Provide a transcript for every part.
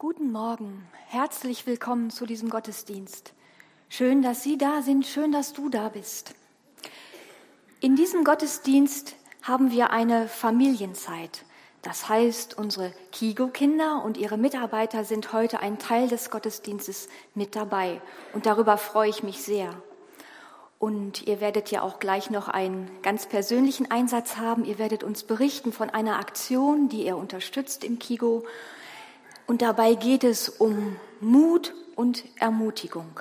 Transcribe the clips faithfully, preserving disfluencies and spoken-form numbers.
Guten Morgen, herzlich willkommen zu diesem Gottesdienst. Schön, dass Sie da sind, schön, dass du da bist. In diesem Gottesdienst haben wir eine Familienzeit. Das heißt, unsere Kigo-Kinder und ihre Mitarbeiter sind heute ein Teil des Gottesdienstes mit dabei. Und darüber freue ich mich sehr. Und ihr werdet ja auch gleich noch einen ganz persönlichen Einsatz haben. Ihr werdet uns berichten von einer Aktion, die ihr unterstützt im Kigo. Und dabei geht es um Mut und Ermutigung.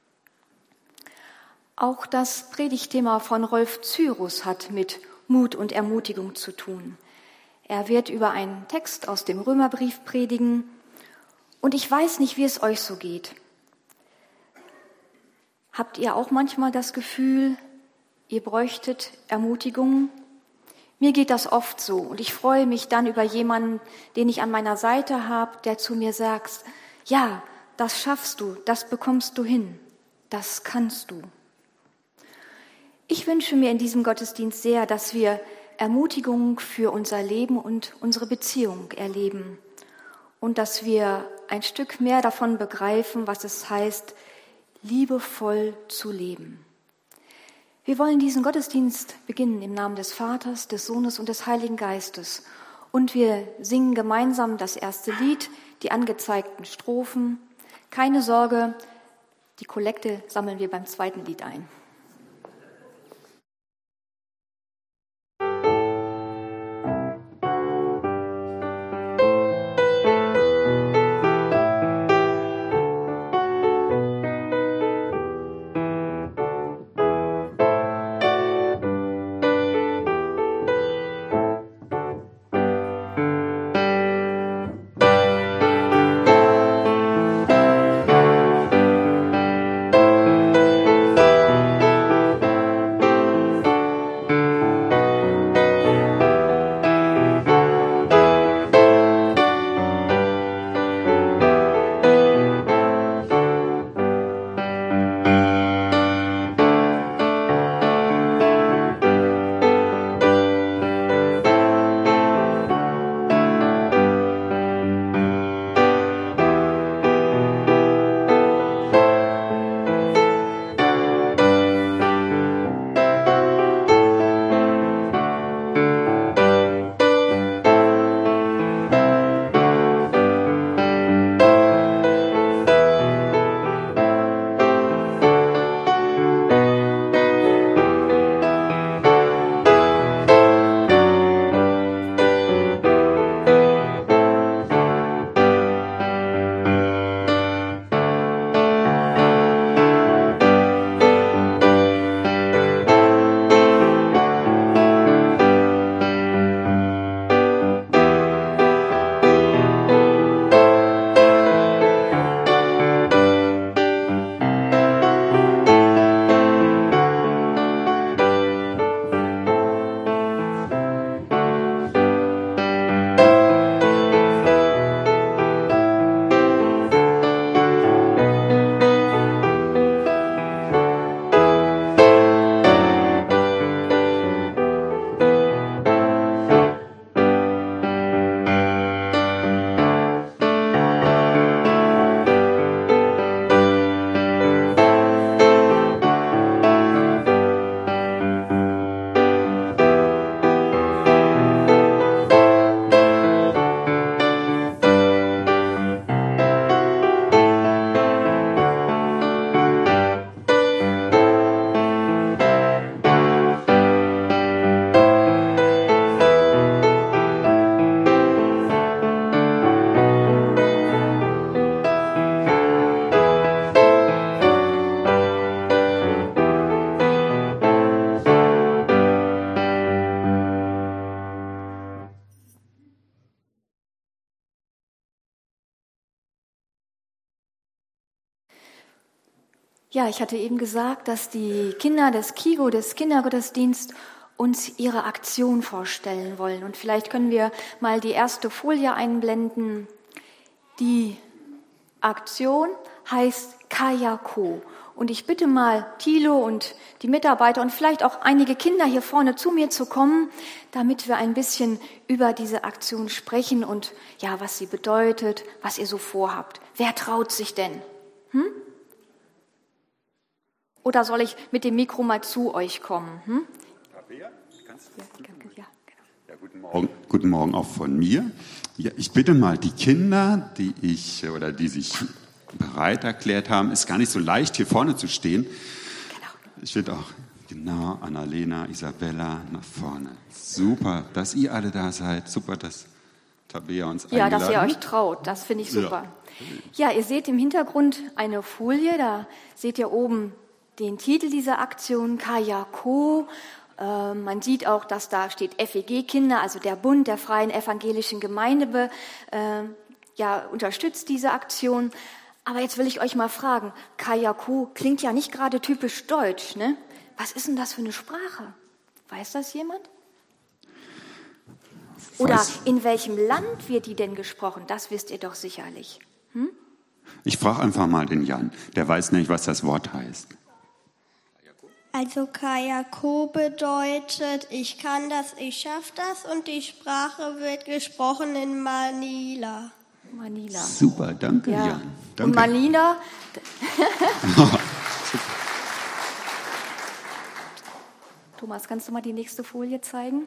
Auch das Predigtthema von Rolf Cyrus hat mit Mut und Ermutigung zu tun. Er wird über einen Text aus dem Römerbrief predigen. Und ich weiß nicht, wie es euch so geht. Habt ihr auch manchmal das Gefühl, ihr bräuchtet Ermutigung? Mir geht das oft so und ich freue mich dann über jemanden, den ich an meiner Seite habe, der zu mir sagt, ja, das schaffst du, das bekommst du hin, das kannst du. Ich wünsche mir in diesem Gottesdienst sehr, dass wir Ermutigung für unser Leben und unsere Beziehung erleben und dass wir ein Stück mehr davon begreifen, was es heißt, liebevoll zu leben. Wir wollen diesen Gottesdienst beginnen im Namen des Vaters, des Sohnes und des Heiligen Geistes. Und wir singen gemeinsam das erste Lied, die angezeigten Strophen. Keine Sorge, die Kollekte sammeln wir beim zweiten Lied ein. Ja, ich hatte eben gesagt, dass die Kinder des Kigo, des Kindergottesdienstes, uns ihre Aktion vorstellen wollen. Und vielleicht können wir mal die erste Folie einblenden. Die Aktion heißt Kajako Und ich bitte mal Thilo und die Mitarbeiter und vielleicht auch einige Kinder hier vorne zu mir zu kommen, damit wir ein bisschen über diese Aktion sprechen und ja, was sie bedeutet, was ihr so vorhabt. Wer traut sich denn? Hm? Oder soll ich mit dem Mikro mal zu euch kommen? Hm? Tabea, kannst du? Ja, ja, genau. Ja, guten Morgen. Guten Morgen auch von mir. Ja, ich bitte mal die Kinder, die ich oder die sich bereit erklärt haben, ist gar nicht so leicht, hier vorne zu stehen. Genau. Ich finde auch, genau, Annalena, Isabella, nach vorne. Super, dass ihr alle da seid. Super, dass Tabea uns Ja, eingeladen dass ihr hat. euch traut, das finde ich super. Ja. Ja, ihr seht im Hintergrund eine Folie, da seht ihr oben den Titel dieser Aktion, Kajako. Äh, man sieht auch, dass da steht F E G-Kinder, also der Bund der Freien Evangelischen Gemeinde, äh, ja, unterstützt diese Aktion. Aber jetzt will ich euch mal fragen, Kajako klingt ja nicht gerade typisch deutsch, ne? Was ist denn das für eine Sprache? Weiß das jemand? Oder Weiß. in welchem Land wird die denn gesprochen? Das wisst ihr doch sicherlich. Hm? Ich frage einfach mal den Jan. Der weiß nicht, was das Wort heißt. Also Kajako bedeutet, ich kann das, ich schaff das und die Sprache wird gesprochen in Manila. Manila. Super, danke, Ja. Jan. Danke. Und Manila, Thomas, kannst du mal die nächste Folie zeigen?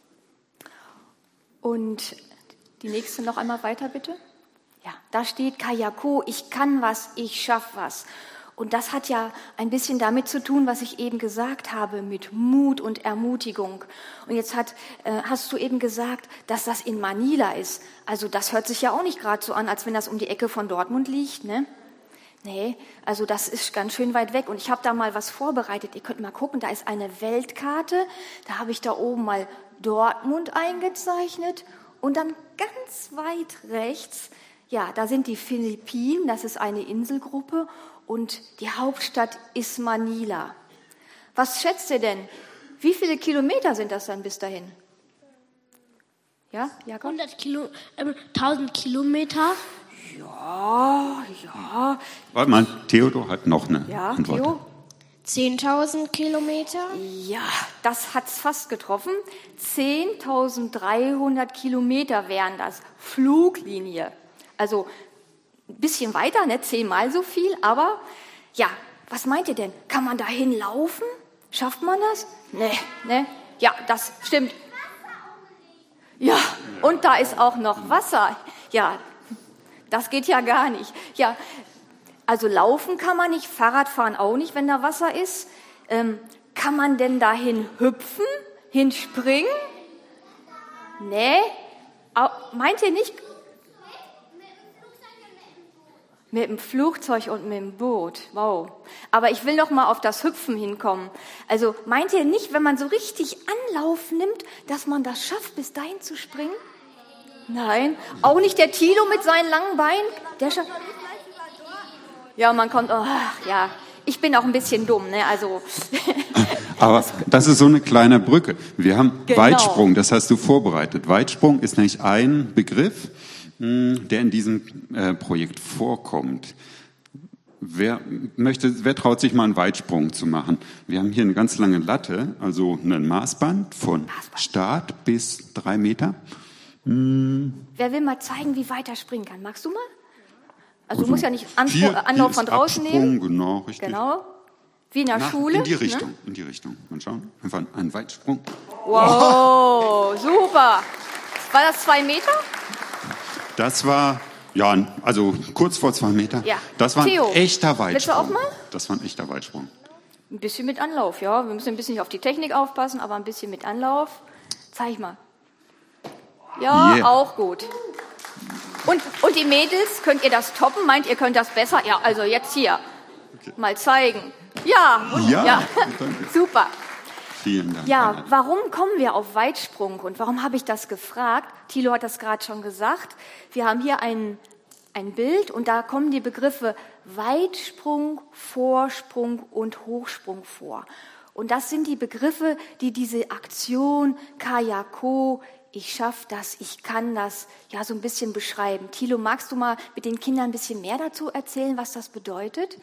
Und die nächste noch einmal weiter, bitte. Ja, da steht Kajako, ich kann was, ich schaff was. Und das hat ja ein bisschen damit zu tun, was ich eben gesagt habe, mit Mut und Ermutigung. Und jetzt hat, äh, hast du eben gesagt, dass das in Manila ist. Also das hört sich ja auch nicht gerade so an, als wenn das um die Ecke von Dortmund liegt, ne? Nee, also das ist ganz schön weit weg. Und ich habe da mal was vorbereitet. Ihr könnt mal gucken, da ist eine Weltkarte. Da habe ich da oben mal Dortmund eingezeichnet. Und dann ganz weit rechts, ja, da sind die Philippinen. Das ist eine Inselgruppe. Und die Hauptstadt ist Manila. Was schätzt ihr denn? Wie viele Kilometer sind das dann bis dahin? Ja, Jakob? hundert Kilo, äh, tausend Kilometer. Ja, ja. Warte mal, Theodor hat noch eine Ja, Antwort. Theo? zehntausend Kilometer? Ja, das hat's fast getroffen. zehntausenddreihundert Kilometer wären das. Fluglinie. Also ein bisschen weiter, ne? Zehnmal so viel, aber ja, was meint ihr denn? Kann man dahin laufen? Schafft man das? Nee, ne? Ja, das stimmt. Ja, und da ist auch noch Wasser. Ja, das geht ja gar nicht. Ja, also laufen kann man nicht, Fahrradfahren auch nicht, wenn da Wasser ist. Ähm, kann man denn dahin hüpfen, hinspringen? Nee, Au- meint ihr nicht? Mit dem Flugzeug und mit dem Boot, wow. Aber ich will noch mal auf das Hüpfen hinkommen. Also meint ihr nicht, wenn man so richtig Anlauf nimmt, dass man das schafft, bis dahin zu springen? Nein, auch nicht der Thilo mit seinen langen Beinen. Der schafft. Ja, man kommt, oh, ja, ich bin auch ein bisschen dumm, ne? Also Aber das ist so eine kleine Brücke. Wir haben Genau. Weitsprung, das hast du vorbereitet. Weitsprung ist nämlich ein Begriff, mh, der in diesem äh, Projekt vorkommt. Wer möchte, wer traut sich mal einen Weitsprung zu machen? Wir haben hier eine ganz lange Latte, also ein Maßband von Start bis drei Meter. wer will mal zeigen, wie weit er springen kann? Magst du mal? Also du musst ja nicht Anspruch, Hier- hier Anlauf ist von draußen Absprung, nehmen. Genau, richtig. Genau. Wie in der Nach, Schule. in die Richtung, Ne? in die Richtung. Mal schauen, einfach ein Weitsprung. Wow, super. War das zwei Meter? Das war, ja, also kurz vor zwei Meter. Ja. Das war ein Theo, echter willst du Weitsprung. auch mal? Das war ein echter Weitsprung. Ein bisschen mit Anlauf, ja. Wir müssen ein bisschen auf die Technik aufpassen, aber ein bisschen mit Anlauf. Zeig mal. Ja, Yeah. auch gut. Und, und die Mädels, könnt ihr das toppen? Meint ihr könnt das besser? Ja, also jetzt hier. Mal zeigen. Ja, Ja, danke. super. Vielen Dank. Ja, Anna. warum kommen wir auf Weitsprung und warum habe ich das gefragt? Thilo hat das gerade schon gesagt. Wir haben hier ein, ein Bild und da kommen die Begriffe Weitsprung, Vorsprung und Hochsprung vor. Und das sind die Begriffe, die diese Aktion Kajako, ich schaff das, ich kann das, ja so ein bisschen beschreiben. Thilo, magst du mal mit den Kindern ein bisschen mehr dazu erzählen, was das bedeutet?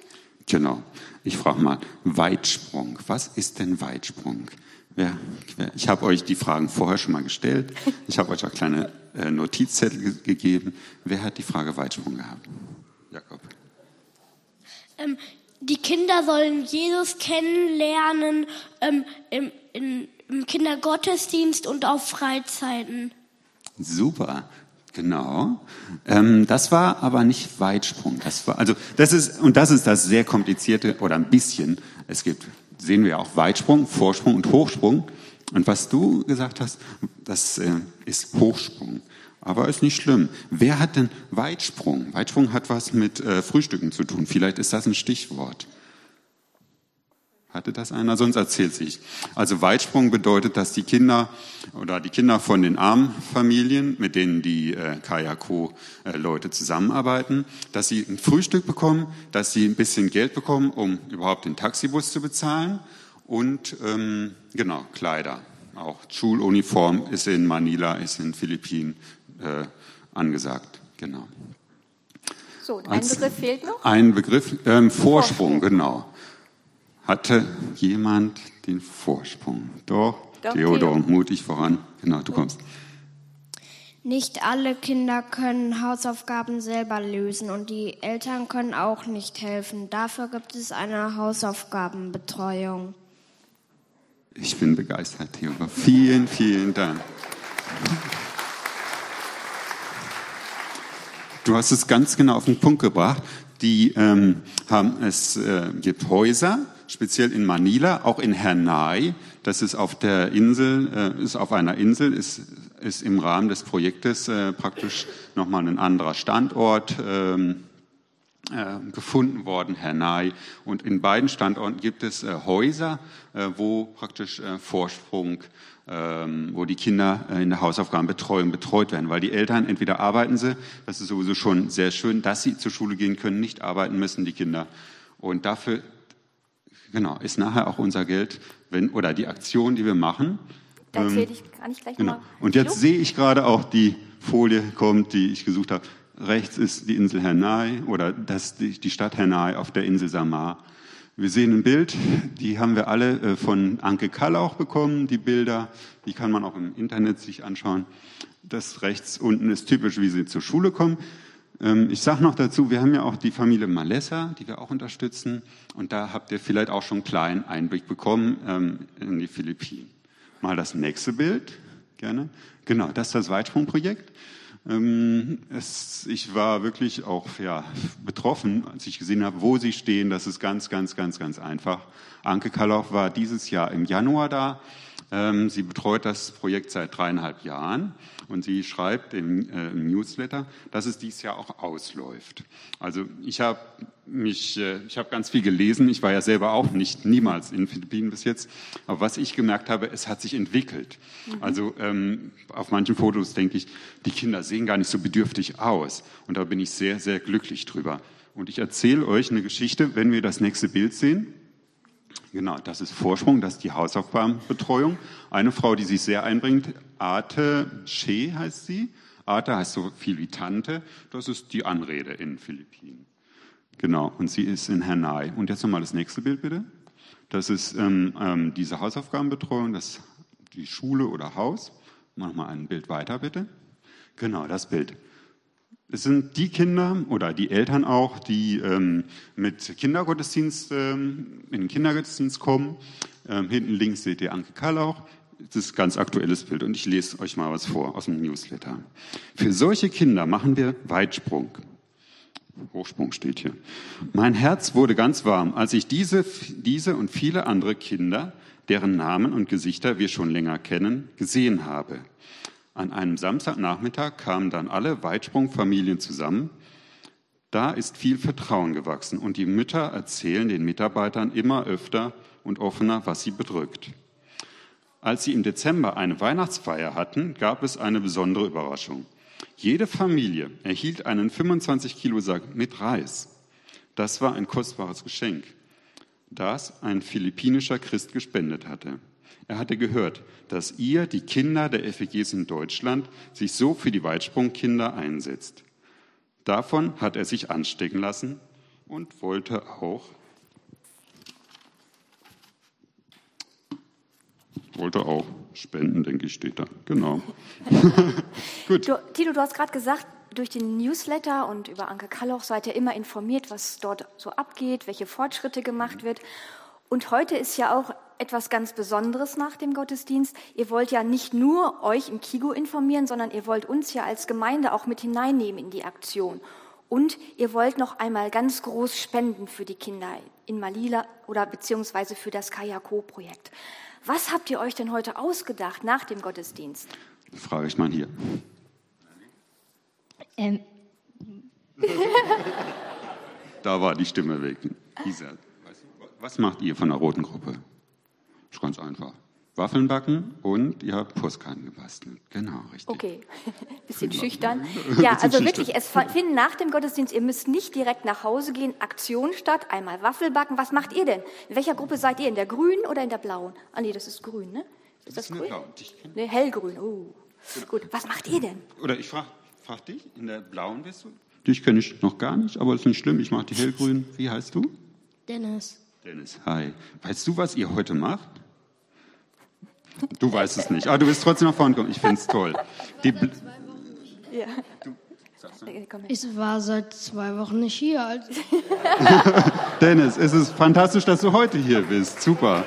Genau. Ich frage mal, Weitsprung. Was ist denn Weitsprung? Wer, wer, ich habe euch die Fragen vorher schon mal gestellt. Ich habe euch auch kleine äh, Notizzettel ge- gegeben. Wer hat die Frage Weitsprung gehabt? Jakob. Ähm, die Kinder sollen Jesus kennenlernen ähm, im, in, im Kindergottesdienst und auf Freizeiten. Super. Genau. Ähm, das war aber nicht Weitsprung. Das war, also, das ist, und das ist das sehr komplizierte, oder ein bisschen. Es gibt, sehen wir auch Weitsprung, Vorsprung und Hochsprung. Und was du gesagt hast, das äh, ist Hochsprung. Aber ist nicht schlimm. Wer hat denn Weitsprung? Weitsprung hat was mit äh, Frühstücken zu tun. Vielleicht ist das ein Stichwort. Hatte das einer? Sonst erzählt sich. Also Weitsprung bedeutet, dass die Kinder oder die Kinder von den armen Familien, mit denen die äh, K I A Co-Leute zusammenarbeiten, dass sie ein Frühstück bekommen, dass sie ein bisschen Geld bekommen, um überhaupt den Taxibus zu bezahlen und ähm, genau, Kleider. Auch Schuluniform ist in Manila, ist in Philippinen äh, angesagt. Genau. So, ein Als Begriff fehlt noch? Ein Begriff, ähm, Vorsprung, Vorsprung. genau. Hatte jemand den Vorsprung? Doch, Doch, Theodor, Theo. mutig voran. Genau, du kommst. Nicht alle Kinder können Hausaufgaben selber lösen und die Eltern können auch nicht helfen. Dafür gibt es eine Hausaufgabenbetreuung. Ich bin begeistert, Theodor. Vielen, vielen Dank. Du hast es ganz genau auf den Punkt gebracht. Die ähm, haben, es äh, gibt Häuser, speziell in Manila, auch in Hernai. Das ist auf der Insel, äh, ist auf einer Insel, ist, ist im Rahmen des Projektes äh, praktisch nochmal ein anderer Standort ähm, äh, gefunden worden, Hernai. Und in beiden Standorten gibt es äh, Häuser, äh, wo praktisch äh, Vorsprung, ähm, wo die Kinder äh, in der Hausaufgabenbetreuung betreut werden. Weil die Eltern, entweder arbeiten sie, das ist sowieso schon sehr schön, dass sie zur Schule gehen können, nicht arbeiten müssen, die Kinder. Und dafür, genau, ist nachher auch unser Geld, wenn, oder die Aktion, die wir machen. Da ähm, erzähle ich, kann ich gleich Genau. mal. Und jetzt sehe ich gerade auch die Folie kommt, die ich gesucht habe. Rechts ist die Insel Hernai oder das, die, die Stadt Hernai auf der Insel Samar. Wir sehen ein Bild, die haben wir alle äh, von Anke Kallauch bekommen, die Bilder. Die kann man auch im Internet sich anschauen. Das rechts unten ist typisch, wie sie zur Schule kommen. Ähm, ich sage noch dazu, wir haben ja auch die Familie Malessa, die wir auch unterstützen. Und da habt ihr vielleicht auch schon einen kleinen Einblick bekommen ähm, in die Philippinen. Mal das nächste Bild, gerne. Genau, das ist das Weitsprungprojekt. Ähm, es, ich war wirklich auch ja, betroffen, als ich gesehen habe, wo sie stehen. Das ist ganz, ganz, ganz, ganz einfach. Anke Kallauch war dieses Jahr im Januar da. Ähm, sie betreut das Projekt seit dreieinhalb Jahren und sie schreibt im, äh, im Newsletter, dass es dieses Jahr auch ausläuft. Also ich habe mich, äh, ich habe ganz viel gelesen. Ich war ja selber auch nicht niemals in den Philippinen bis jetzt. Aber was ich gemerkt habe, es hat sich entwickelt. Mhm. Also ähm, auf manchen Fotos denke ich, die Kinder sehen gar nicht so bedürftig aus. Und da bin ich sehr, sehr glücklich drüber. Und ich erzähle euch eine Geschichte, wenn wir das nächste Bild sehen. Genau, das ist Vorsprung, das ist die Hausaufgabenbetreuung. Eine Frau, die sich sehr einbringt, Ate Che heißt sie. Ate heißt so viel wie Tante. Das ist die Anrede in den Philippinen. Genau, und sie ist in Hernai. Und jetzt nochmal das nächste Bild, bitte. Das ist ähm, ähm, diese Hausaufgabenbetreuung, das ist die Schule oder Haus. Mach mal ein Bild weiter, bitte. Genau, das Bild. Es sind die Kinder oder die Eltern auch, die ähm, mit Kindergottesdienst ähm, in den Kindergottesdienst kommen. Ähm, hinten links seht ihr Anke Kallauch. Das ist ein ganz aktuelles Bild und ich lese euch mal was vor aus dem Newsletter. Für solche Kinder machen wir Weitsprung. Hochsprung steht hier. Mein Herz wurde ganz warm, als ich diese, diese und viele andere Kinder, deren Namen und Gesichter wir schon länger kennen, gesehen habe. An einem Samstagnachmittag kamen dann alle Weitsprungfamilien zusammen. Da ist viel Vertrauen gewachsen und die Mütter erzählen den Mitarbeitern immer öfter und offener, was sie bedrückt. Als sie im Dezember eine Weihnachtsfeier hatten, gab es eine besondere Überraschung. Jede Familie erhielt einen fünfundzwanzig Kilo Sack mit Reis. Das war ein kostbares Geschenk, das ein philippinischer Christ gespendet hatte. Er hatte gehört, dass ihr, die Kinder der F E Gs in Deutschland, sich so für die Weitsprungkinder einsetzt. Davon hat er sich anstecken lassen und wollte auch wollte auch spenden, denke ich, steht da. Genau. Gut. Du, Tilo, du hast gerade gesagt, durch den Newsletter und über Anke Kalloch seid ihr immer informiert, was dort so abgeht, welche Fortschritte gemacht wird. Und heute ist ja auch etwas ganz Besonderes nach dem Gottesdienst. Ihr wollt ja nicht nur euch im Kigo informieren, sondern ihr wollt uns ja als Gemeinde auch mit hineinnehmen in die Aktion. Und ihr wollt noch einmal ganz groß spenden für die Kinder in Malila oder beziehungsweise für das Kayako-Projekt. Was habt ihr euch denn heute ausgedacht nach dem Gottesdienst? Das frage ich mal hier. Ähm. Da war die Stimme weg. Isa, was macht ihr von der roten Gruppe? Ist ganz einfach. Waffeln backen und ihr habt Postkarten gebastelt. Genau, richtig. Okay, bisschen schüchtern. Ja, also wirklich, es finden nach dem Gottesdienst, ihr müsst nicht direkt nach Hause gehen, Aktion statt, einmal Waffel backen. Was macht ihr denn? In welcher Gruppe seid ihr? In der grünen oder in der blauen? Ah nee, das ist grün, ne? Ist das, das grün? Nee, hellgrün. Oh. Genau. Gut, was macht ihr denn? Oder ich frage frag dich, in der blauen bist du? Dich kenne ich noch gar nicht, aber ist nicht schlimm, ich mache die hellgrün. Wie heißt du? Dennis. Dennis, hi. Weißt du, was ihr heute macht? Du weißt es nicht, aber du bist trotzdem nach vorne gekommen. Ich finde es toll. Die Bl- ja. du, ich war seit zwei Wochen nicht hier. Also. Dennis, es ist fantastisch, dass du heute hier bist. Super.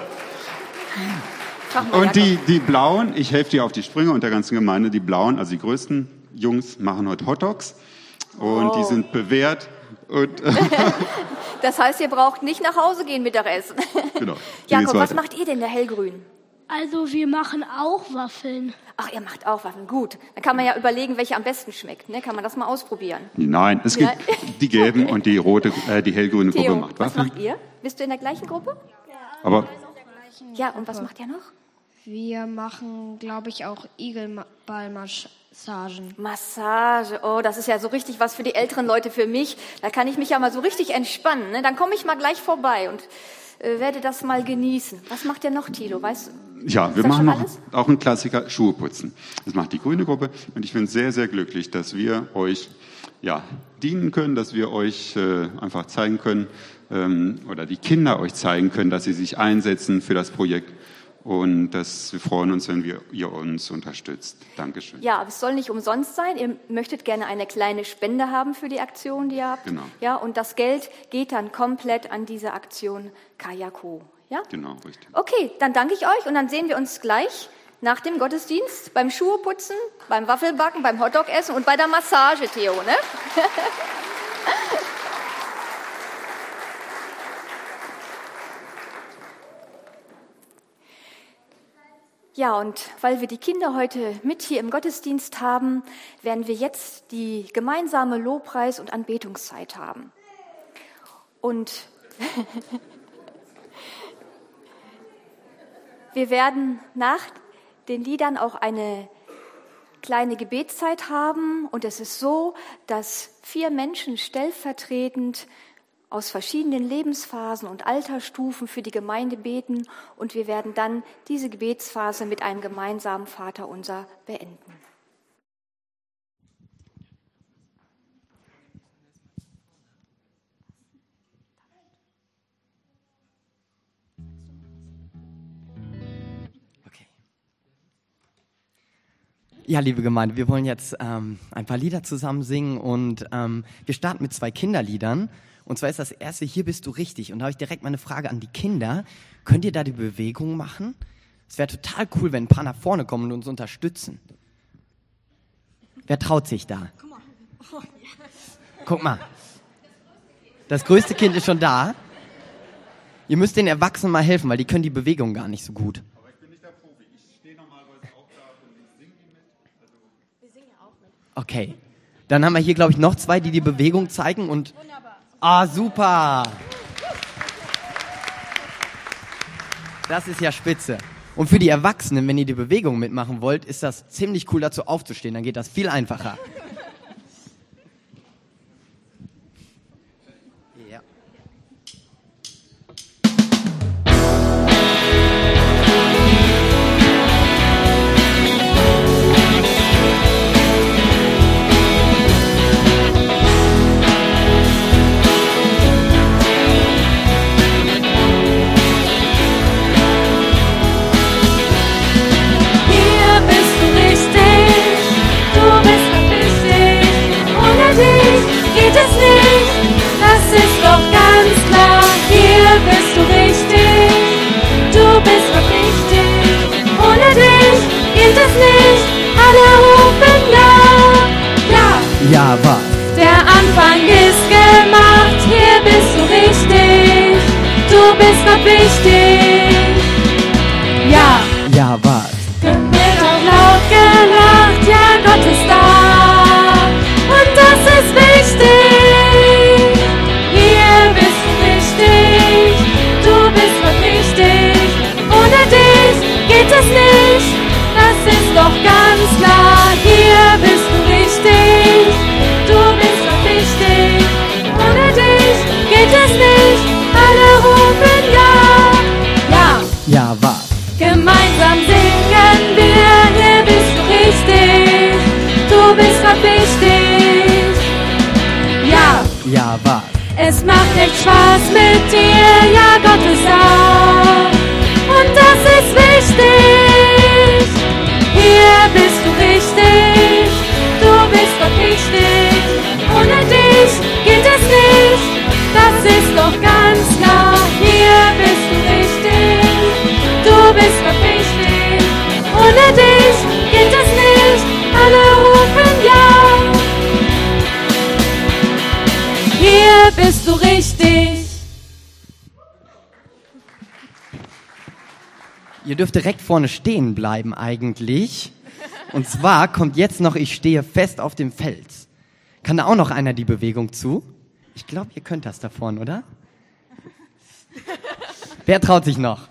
Und die, die Blauen, ich helfe dir auf die Sprünge und der ganzen Gemeinde, die Blauen, also die größten Jungs, machen heute Hotdogs und oh. die sind bewährt. Und das heißt, ihr braucht nicht nach Hause gehen Mittagessen. Genau. Jakob, was macht ihr denn, der hellgrün? Also wir machen auch Waffeln. Ach, ihr macht auch Waffeln, gut. Dann kann man ja überlegen, welche am besten schmeckt. Ne? Kann man das mal ausprobieren? Nein, es gibt ja. die gelben und die rote, äh, die hellgrüne Theo, Gruppe macht Waffeln. Was macht ihr? Bist du in der gleichen Gruppe? Ja. Aber ja, und was macht ihr noch? Wir machen, glaube ich, auch Igelballmassagen. Massage, oh, das ist ja so richtig was für die älteren Leute, für mich. Da kann ich mich ja mal so richtig entspannen. Ne? Dann komme ich mal gleich vorbei und äh, werde das mal genießen. Was macht ihr noch, Thilo? Weißt du? Ja, wir machen noch alles? Auch einen Klassiker, Schuhe putzen. Das macht die grüne Gruppe und ich bin sehr, sehr glücklich, dass wir euch ja, dienen können, dass wir euch äh, einfach zeigen können ähm, oder die Kinder euch zeigen können, dass sie sich einsetzen für das Projekt und dass wir freuen uns, wenn wir, ihr uns unterstützt. Dankeschön. Ja, aber es soll nicht umsonst sein. Ihr möchtet gerne eine kleine Spende haben für die Aktion, die ihr habt. Genau. Ja, und das Geld geht dann komplett an diese Aktion Kayako. Ja? Genau, richtig. Okay, dann danke ich euch und dann sehen wir uns gleich nach dem Gottesdienst beim Schuheputzen, beim Waffelbacken, beim Hotdogessen und bei der Massage, Theo, ne? Ja, und weil wir die Kinder heute mit hier im Gottesdienst haben, werden wir jetzt die gemeinsame Lobpreis- und Anbetungszeit haben. Und wir werden nach den Liedern auch eine kleine Gebetszeit haben. Und es ist so, dass vier Menschen stellvertretend aus verschiedenen Lebensphasen und Altersstufen für die Gemeinde beten. Und wir werden dann diese Gebetsphase mit einem gemeinsamen Vaterunser beenden. Ja, liebe Gemeinde, wir wollen jetzt ähm, ein paar Lieder zusammen singen und ähm, wir starten mit zwei Kinderliedern. Und zwar ist das erste, Hier bist du richtig. Und da habe ich direkt mal eine Frage an die Kinder. Könnt ihr da die Bewegung machen? Es wäre total cool, wenn ein paar nach vorne kommen und uns unterstützen. Wer traut sich da? Guck mal. Das größte Kind ist schon da. Ihr müsst den Erwachsenen mal helfen, weil die können die Bewegung gar nicht so gut. Okay, dann haben wir hier, glaube ich, noch zwei, die die Bewegung zeigen und... Wunderbar. Ah, super. Das ist ja spitze. Und für die Erwachsenen, wenn ihr die Bewegung mitmachen wollt, ist das ziemlich cool, dazu aufzustehen. Dann geht das viel einfacher. Ja. wichtig. Ja, Ja, was? es macht echt Spaß mit dir, ja, Gott ist da. Und das ist wichtig. Hier bist du richtig, du bist Gott wichtig. Ohne dich geht es nicht, das ist doch ganz klar. Hier bist du richtig, du bist Gott wichtig. Ohne dich geht es nicht, alle rufen ja. Hier bist du richtig. Ihr dürft direkt vorne stehen bleiben eigentlich. Und zwar kommt jetzt noch Ich stehe fest auf dem Fels. Kann da auch noch einer die Bewegung zu? Ich glaube, ihr könnt das da vorne, oder? Wer traut sich noch?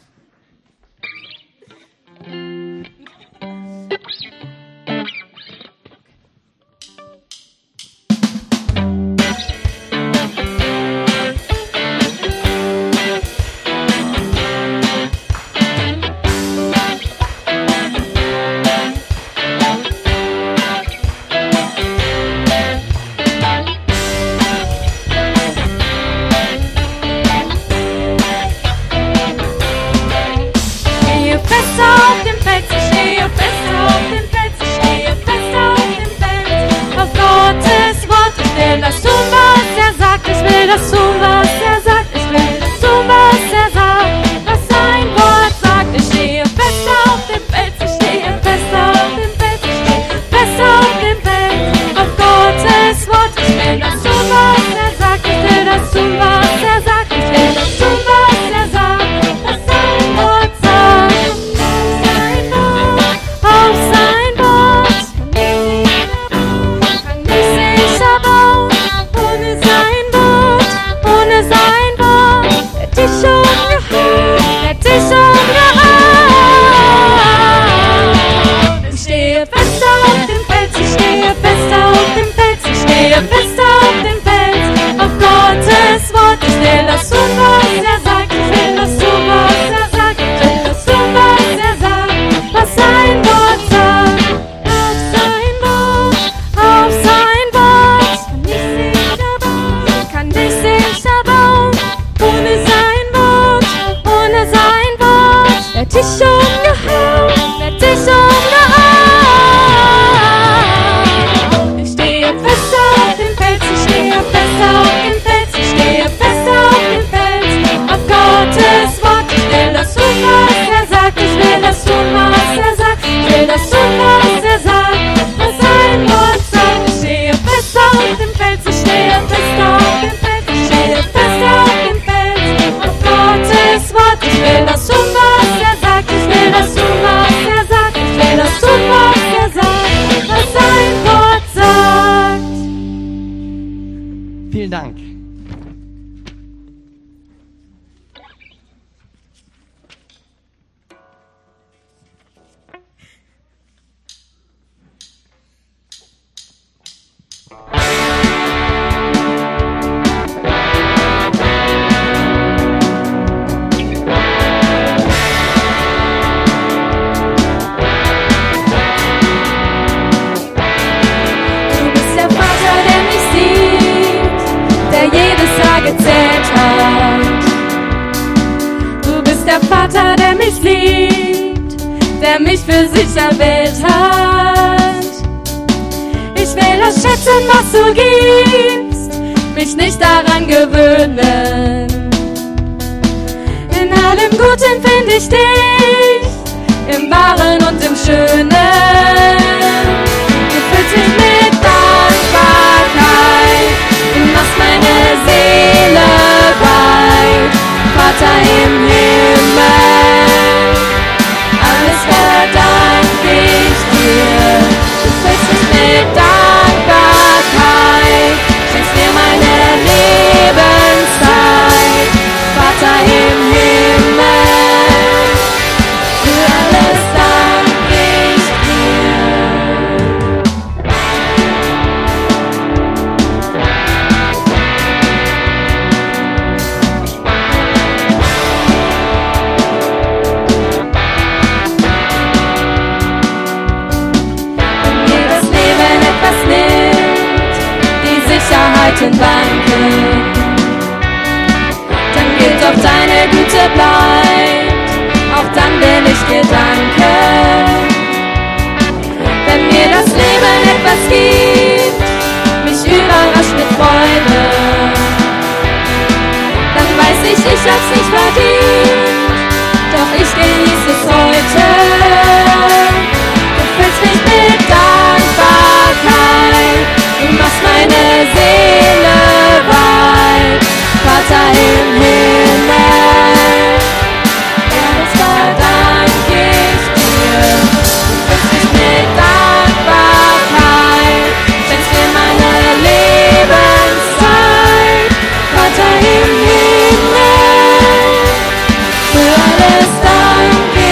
Vielen Dank. gezählt hat. Du bist der Vater, der mich liebt, der mich für sich erwählt hat. Ich will das schätzen, was du gibst, mich nicht daran gewöhnen. In allem Guten finde ich dich, im Wahren und im Schönen. Du füllst mich mit Dankbarkeit, du machst meine Seele weit. Vater im Himmel, alles verdanke ich dir. Du füllst mich mit Dankbarkeit, schenkst mir meine Lebenszeit. Vater im Himmel, für alles danke ich dir. bleibt, auch dann will ich dir danken. Wenn mir das Leben etwas gibt, mich überrascht mit Freude, dann weiß ich, ich hab's nicht verdient, doch ich genieße es heute. Du füllst mich mit Dankbarkeit, du machst meine Seele weit, Vater im Himmel, ja, das verdank ich dir. Du füllst mich mit Dankbarkeit, schenkst mir meine Lebenszeit, Vater im Himmel, für alles dank ich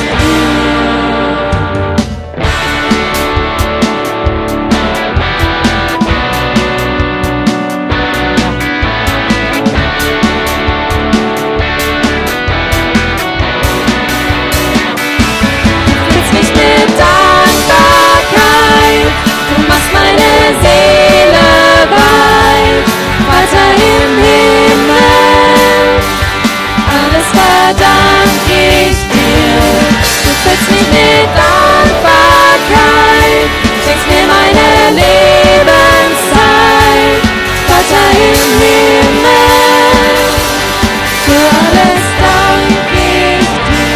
dank ich dir. Du füllst mich mit Dankbarkeit, schenkst mir meine Lebenszeit, Vater im Himmel, für alles dank ich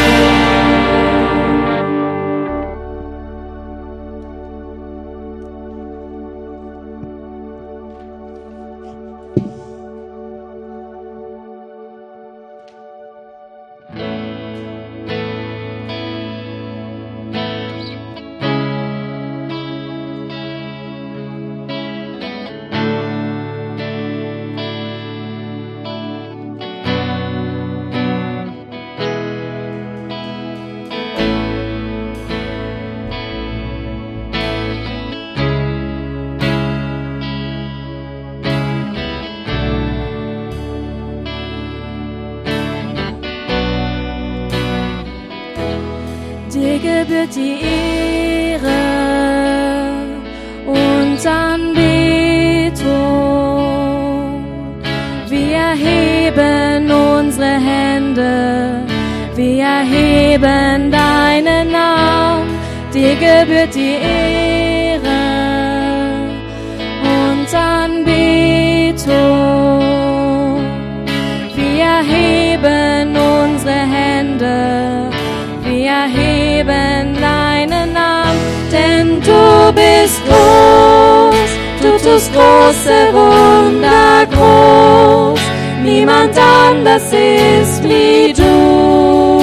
dir gebührt die Ehre und Anbetung. Wir erheben unsere Hände, wir erheben deinen Namen. Dir gebührt die Ehre und Anbetung. Wir erheben unsere Hände, wir erheben deinen Namen, denn du bist groß, du tust große Wunder groß, niemand anders ist wie du.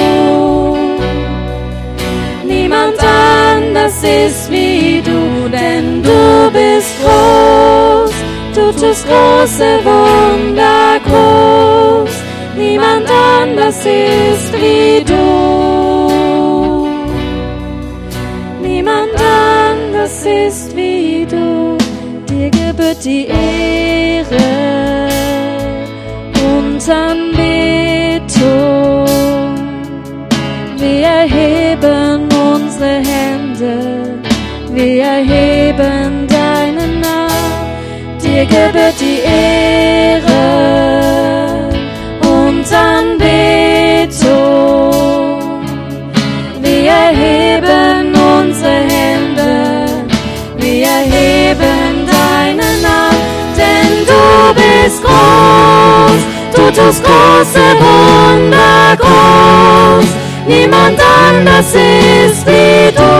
Niemand anders ist wie du, denn du bist groß, du tust große Wunder groß, niemand anders ist wie du. Niemand anders ist wie du, dir gebührt die Ehre und Anbetung. Wir erheben unsere Hände, wir erheben deinen Namen, dir gebührt die Ehre und Anbetung. Wir erheben unsere Hände, wir erheben deinen Namen, denn du bist groß, du tust große Wunder groß, niemand anders ist wie du.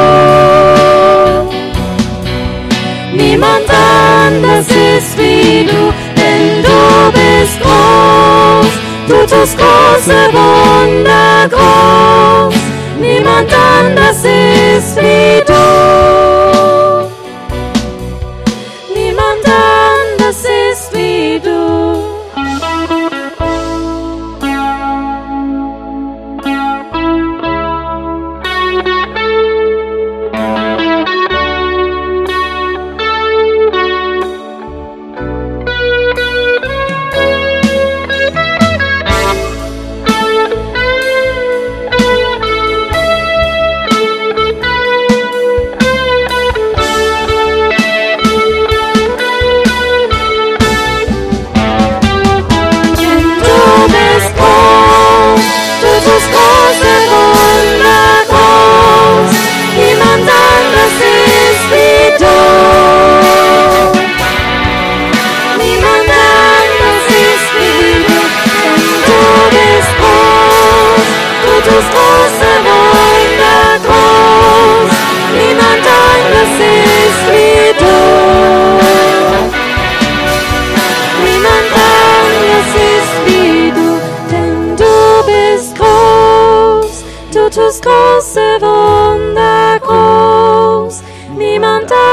Niemand anders ist wie du, denn du bist groß, du tust große Wunder groß, niemand anders ist wie du. Niemand anders ist wie du.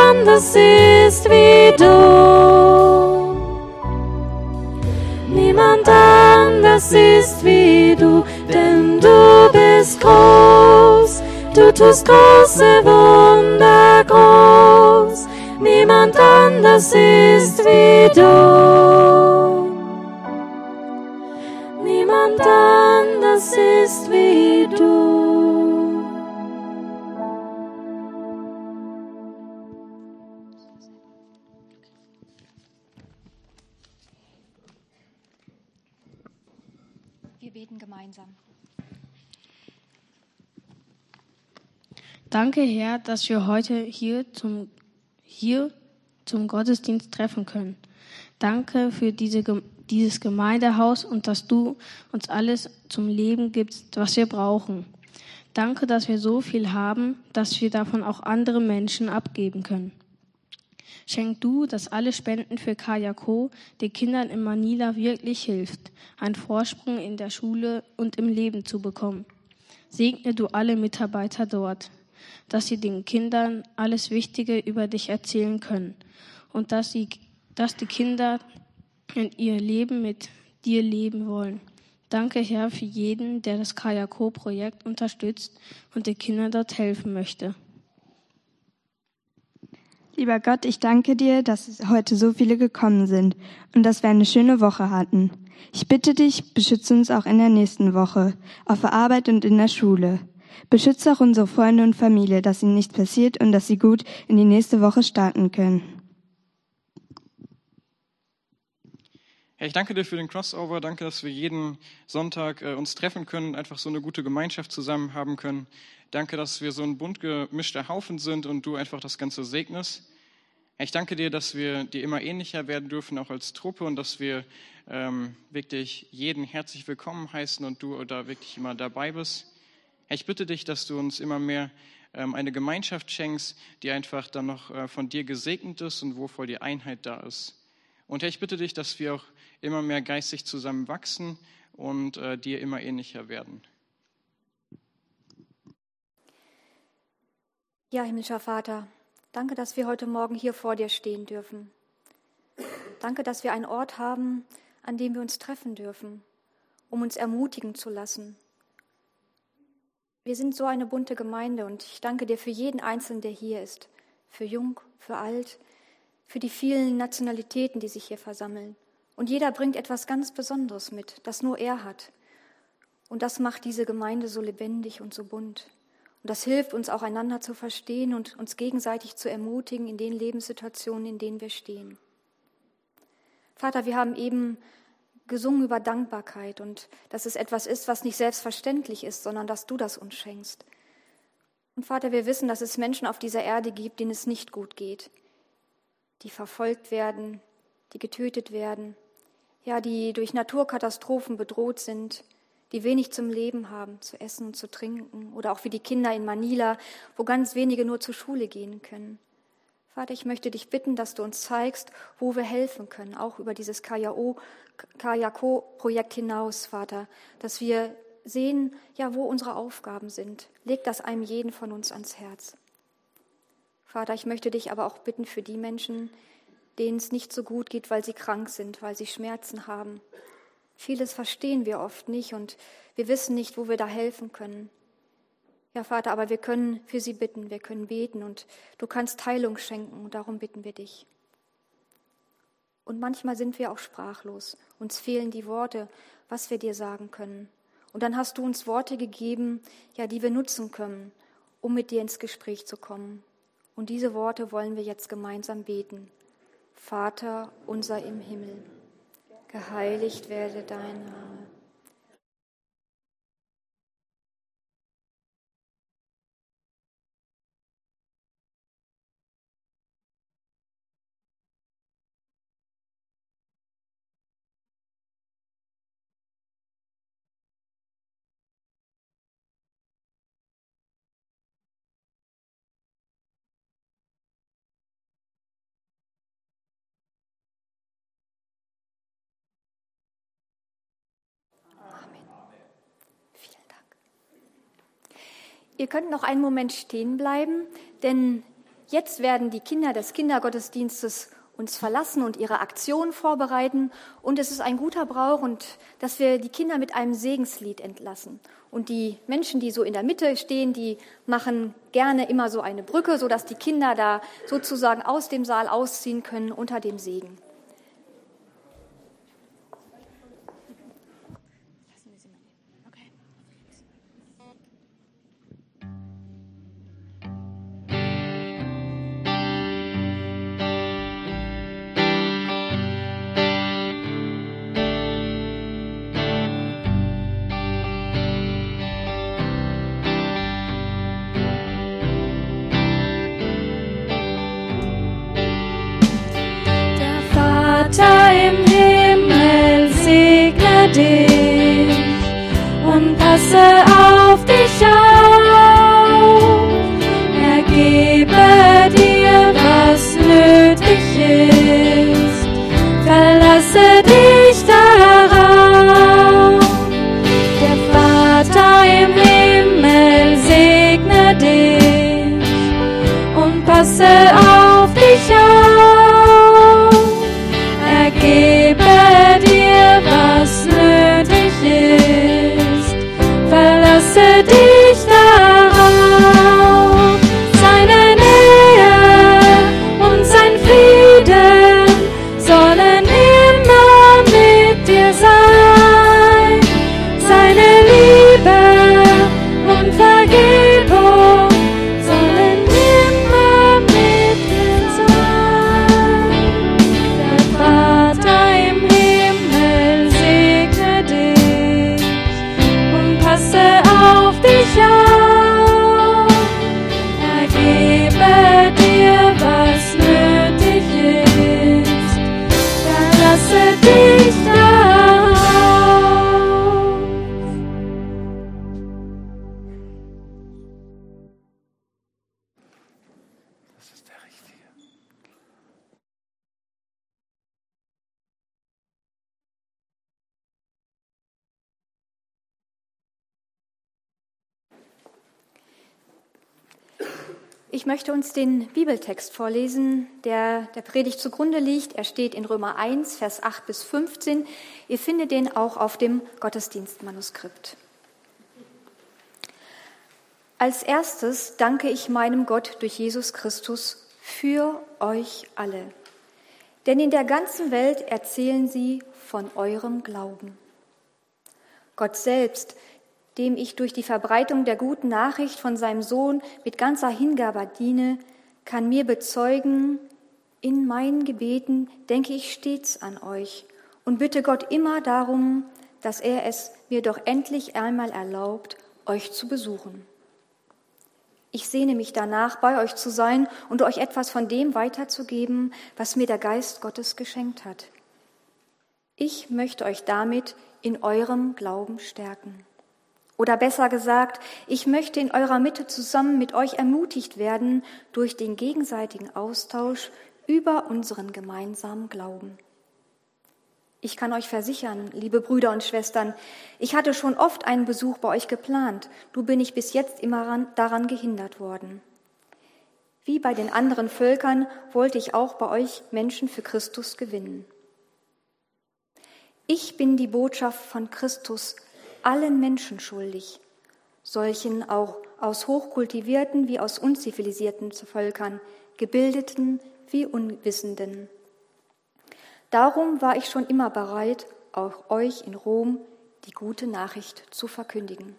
anders ist wie du. Niemand anders ist wie du, denn du bist groß. Du tust große Wunder groß. Niemand anders ist wie du. Niemand anders ist wie du. Wir beten gemeinsam. Danke, Herr, dass wir heute hier zum, hier zum Gottesdienst treffen können. Danke für diese, dieses Gemeindehaus und dass du uns alles zum Leben gibst, was wir brauchen. Danke, dass wir so viel haben, dass wir davon auch andere Menschen abgeben können. Schenk du, dass alle Spenden für Kayako den Kindern in Manila wirklich hilft, einen Vorsprung in der Schule und im Leben zu bekommen. Segne du alle Mitarbeiter dort, dass sie den Kindern alles Wichtige über dich erzählen können und dass, sie, dass die Kinder in ihr Leben mit dir leben wollen. Danke, Herr, für jeden, der das Kayako-Projekt unterstützt und den Kindern dort helfen möchte. Lieber Gott, ich danke dir, dass heute so viele gekommen sind und dass wir eine schöne Woche hatten. Ich bitte dich, beschütze uns auch in der nächsten Woche, auf der Arbeit und in der Schule. Beschütze auch unsere Freunde und Familie, dass ihnen nichts passiert und dass sie gut in die nächste Woche starten können. Herr, ich danke dir für den Crossover. Danke, dass wir jeden Sonntag äh, uns treffen können, einfach so eine gute Gemeinschaft zusammen haben können. Danke, dass wir so ein bunt gemischter Haufen sind und du einfach das Ganze segnest. Herr, ich danke dir, dass wir dir immer ähnlicher werden dürfen, auch als Truppe, und dass wir ähm, wirklich jeden herzlich willkommen heißen und du da wirklich immer dabei bist. Herr, ich bitte dich, dass du uns immer mehr ähm, eine Gemeinschaft schenkst, die einfach dann noch äh, von dir gesegnet ist und wo voll die Einheit da ist. Und Herr, ich bitte dich, dass wir auch immer mehr geistig zusammen wachsen und äh, dir immer ähnlicher werden. Ja, himmlischer Vater, danke, dass wir heute Morgen hier vor dir stehen dürfen. Danke, dass wir einen Ort haben, an dem wir uns treffen dürfen, um uns ermutigen zu lassen. Wir sind so eine bunte Gemeinde und ich danke dir für jeden Einzelnen, der hier ist, für jung, für alt, für die vielen Nationalitäten, die sich hier versammeln. Und jeder bringt etwas ganz Besonderes mit, das nur er hat. Und das macht diese Gemeinde so lebendig und so bunt. Und das hilft uns auch, einander zu verstehen und uns gegenseitig zu ermutigen in den Lebenssituationen, in denen wir stehen. Vater, wir haben eben gesungen über Dankbarkeit und dass es etwas ist, was nicht selbstverständlich ist, sondern dass du das uns schenkst. Und Vater, wir wissen, dass es Menschen auf dieser Erde gibt, denen es nicht gut geht, die verfolgt werden, die getötet werden, ja, die durch Naturkatastrophen bedroht sind, die wenig zum Leben haben, zu essen und zu trinken, oder auch wie die Kinder in Manila, wo ganz wenige nur zur Schule gehen können. Vater, ich möchte dich bitten, dass du uns zeigst, wo wir helfen können, auch über dieses Kayako-Projekt hinaus, Vater, dass wir sehen, ja, wo unsere Aufgaben sind. Leg das einem jeden von uns ans Herz. Vater, ich möchte dich aber auch bitten für die Menschen, denen es nicht so gut geht, weil sie krank sind, weil sie Schmerzen haben. Vieles verstehen wir oft nicht und wir wissen nicht, wo wir da helfen können. Ja, Vater, aber wir können für sie bitten, wir können beten und du kannst Heilung schenken und darum bitten wir dich. Und manchmal sind wir auch sprachlos, uns fehlen die Worte, was wir dir sagen können. Und dann hast du uns Worte gegeben, ja, die wir nutzen können, um mit dir ins Gespräch zu kommen. Und diese Worte wollen wir jetzt gemeinsam beten. Vater unser im Himmel, geheiligt werde dein Name. Ihr könnt noch einen Moment stehen bleiben, denn Jetzt werden die Kinder des Kindergottesdienstes uns verlassen und ihre Aktion vorbereiten. Und es ist ein guter Brauch, und dass wir die Kinder mit einem Segenslied entlassen. Und die Menschen, die so in der Mitte stehen, die machen gerne immer so eine Brücke, sodass die Kinder da sozusagen aus dem Saal ausziehen können unter dem Segen. Dich und passe auf dich auf. Er gebe dir, was nötig ist. Verlasse dich darauf. Der Vater im Himmel segne dich und passe auf dich auf. Er gebe dir, was nötig ist, verlasse dich darauf. Seine Nähe und sein Frieden sollen immer mit dir sein. Seine Liebe und Vergebung sollen immer mit dir sein. Der Vater im Himmel segne dich und passe auf dich auf. Er gebe dir, was nötig ist. Verlasse dich darauf. Das ist der Richtige. Ich möchte uns den Bibeltext vorlesen, der der Predigt zugrunde liegt. Er steht in Römer eins, Vers acht bis fünfzehn. Ihr findet den auch auf dem Gottesdienstmanuskript. Als erstes danke ich meinem Gott durch Jesus Christus für euch alle. Denn in der ganzen Welt erzählen sie von eurem Glauben. Gott selbst, dem ich durch die Verbreitung der guten Nachricht von seinem Sohn mit ganzer Hingabe diene, kann mir bezeugen, in meinen Gebeten denke ich stets an euch und bitte Gott immer darum, dass er es mir doch endlich einmal erlaubt, euch zu besuchen. Ich sehne mich danach, bei euch zu sein und euch etwas von dem weiterzugeben, was mir der Geist Gottes geschenkt hat. Ich möchte euch damit in eurem Glauben stärken. Oder besser gesagt, ich möchte in eurer Mitte zusammen mit euch ermutigt werden durch den gegenseitigen Austausch über unseren gemeinsamen Glauben. Ich kann euch versichern, liebe Brüder und Schwestern, ich hatte schon oft einen Besuch bei euch geplant, nur bin ich bis jetzt immer daran gehindert worden. Wie bei den anderen Völkern wollte ich auch bei euch Menschen für Christus gewinnen. Ich bin die Botschaft von Christus allen Menschen schuldig, solchen auch aus hochkultivierten wie aus unzivilisierten Völkern, gebildeten wie Unwissenden. Darum war ich schon immer bereit, auch euch in Rom die gute Nachricht zu verkündigen.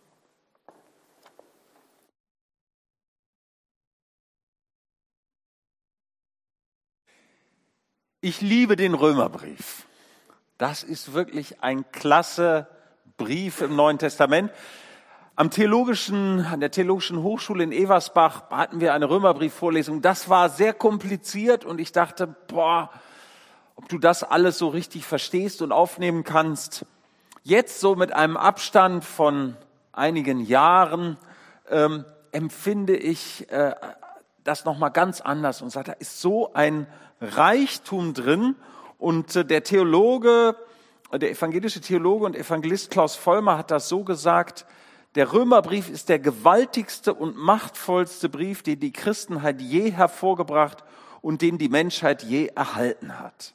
Ich liebe den Römerbrief. Das ist wirklich ein klasse Brief im Neuen Testament. Am theologischen, an der Theologischen Hochschule in Eversbach hatten wir eine Römerbriefvorlesung. Das war sehr kompliziert und ich dachte, boah, ob du das alles so richtig verstehst und aufnehmen kannst. Jetzt so mit einem Abstand von einigen Jahren ähm, empfinde ich äh, das nochmal ganz anders und sage, da ist so ein Reichtum drin. Und äh, der Theologe, der evangelische Theologe und Evangelist Klaus Vollmer hat das so gesagt, der Römerbrief ist der gewaltigste und machtvollste Brief, den die Christenheit je hervorgebracht und den die Menschheit je erhalten hat.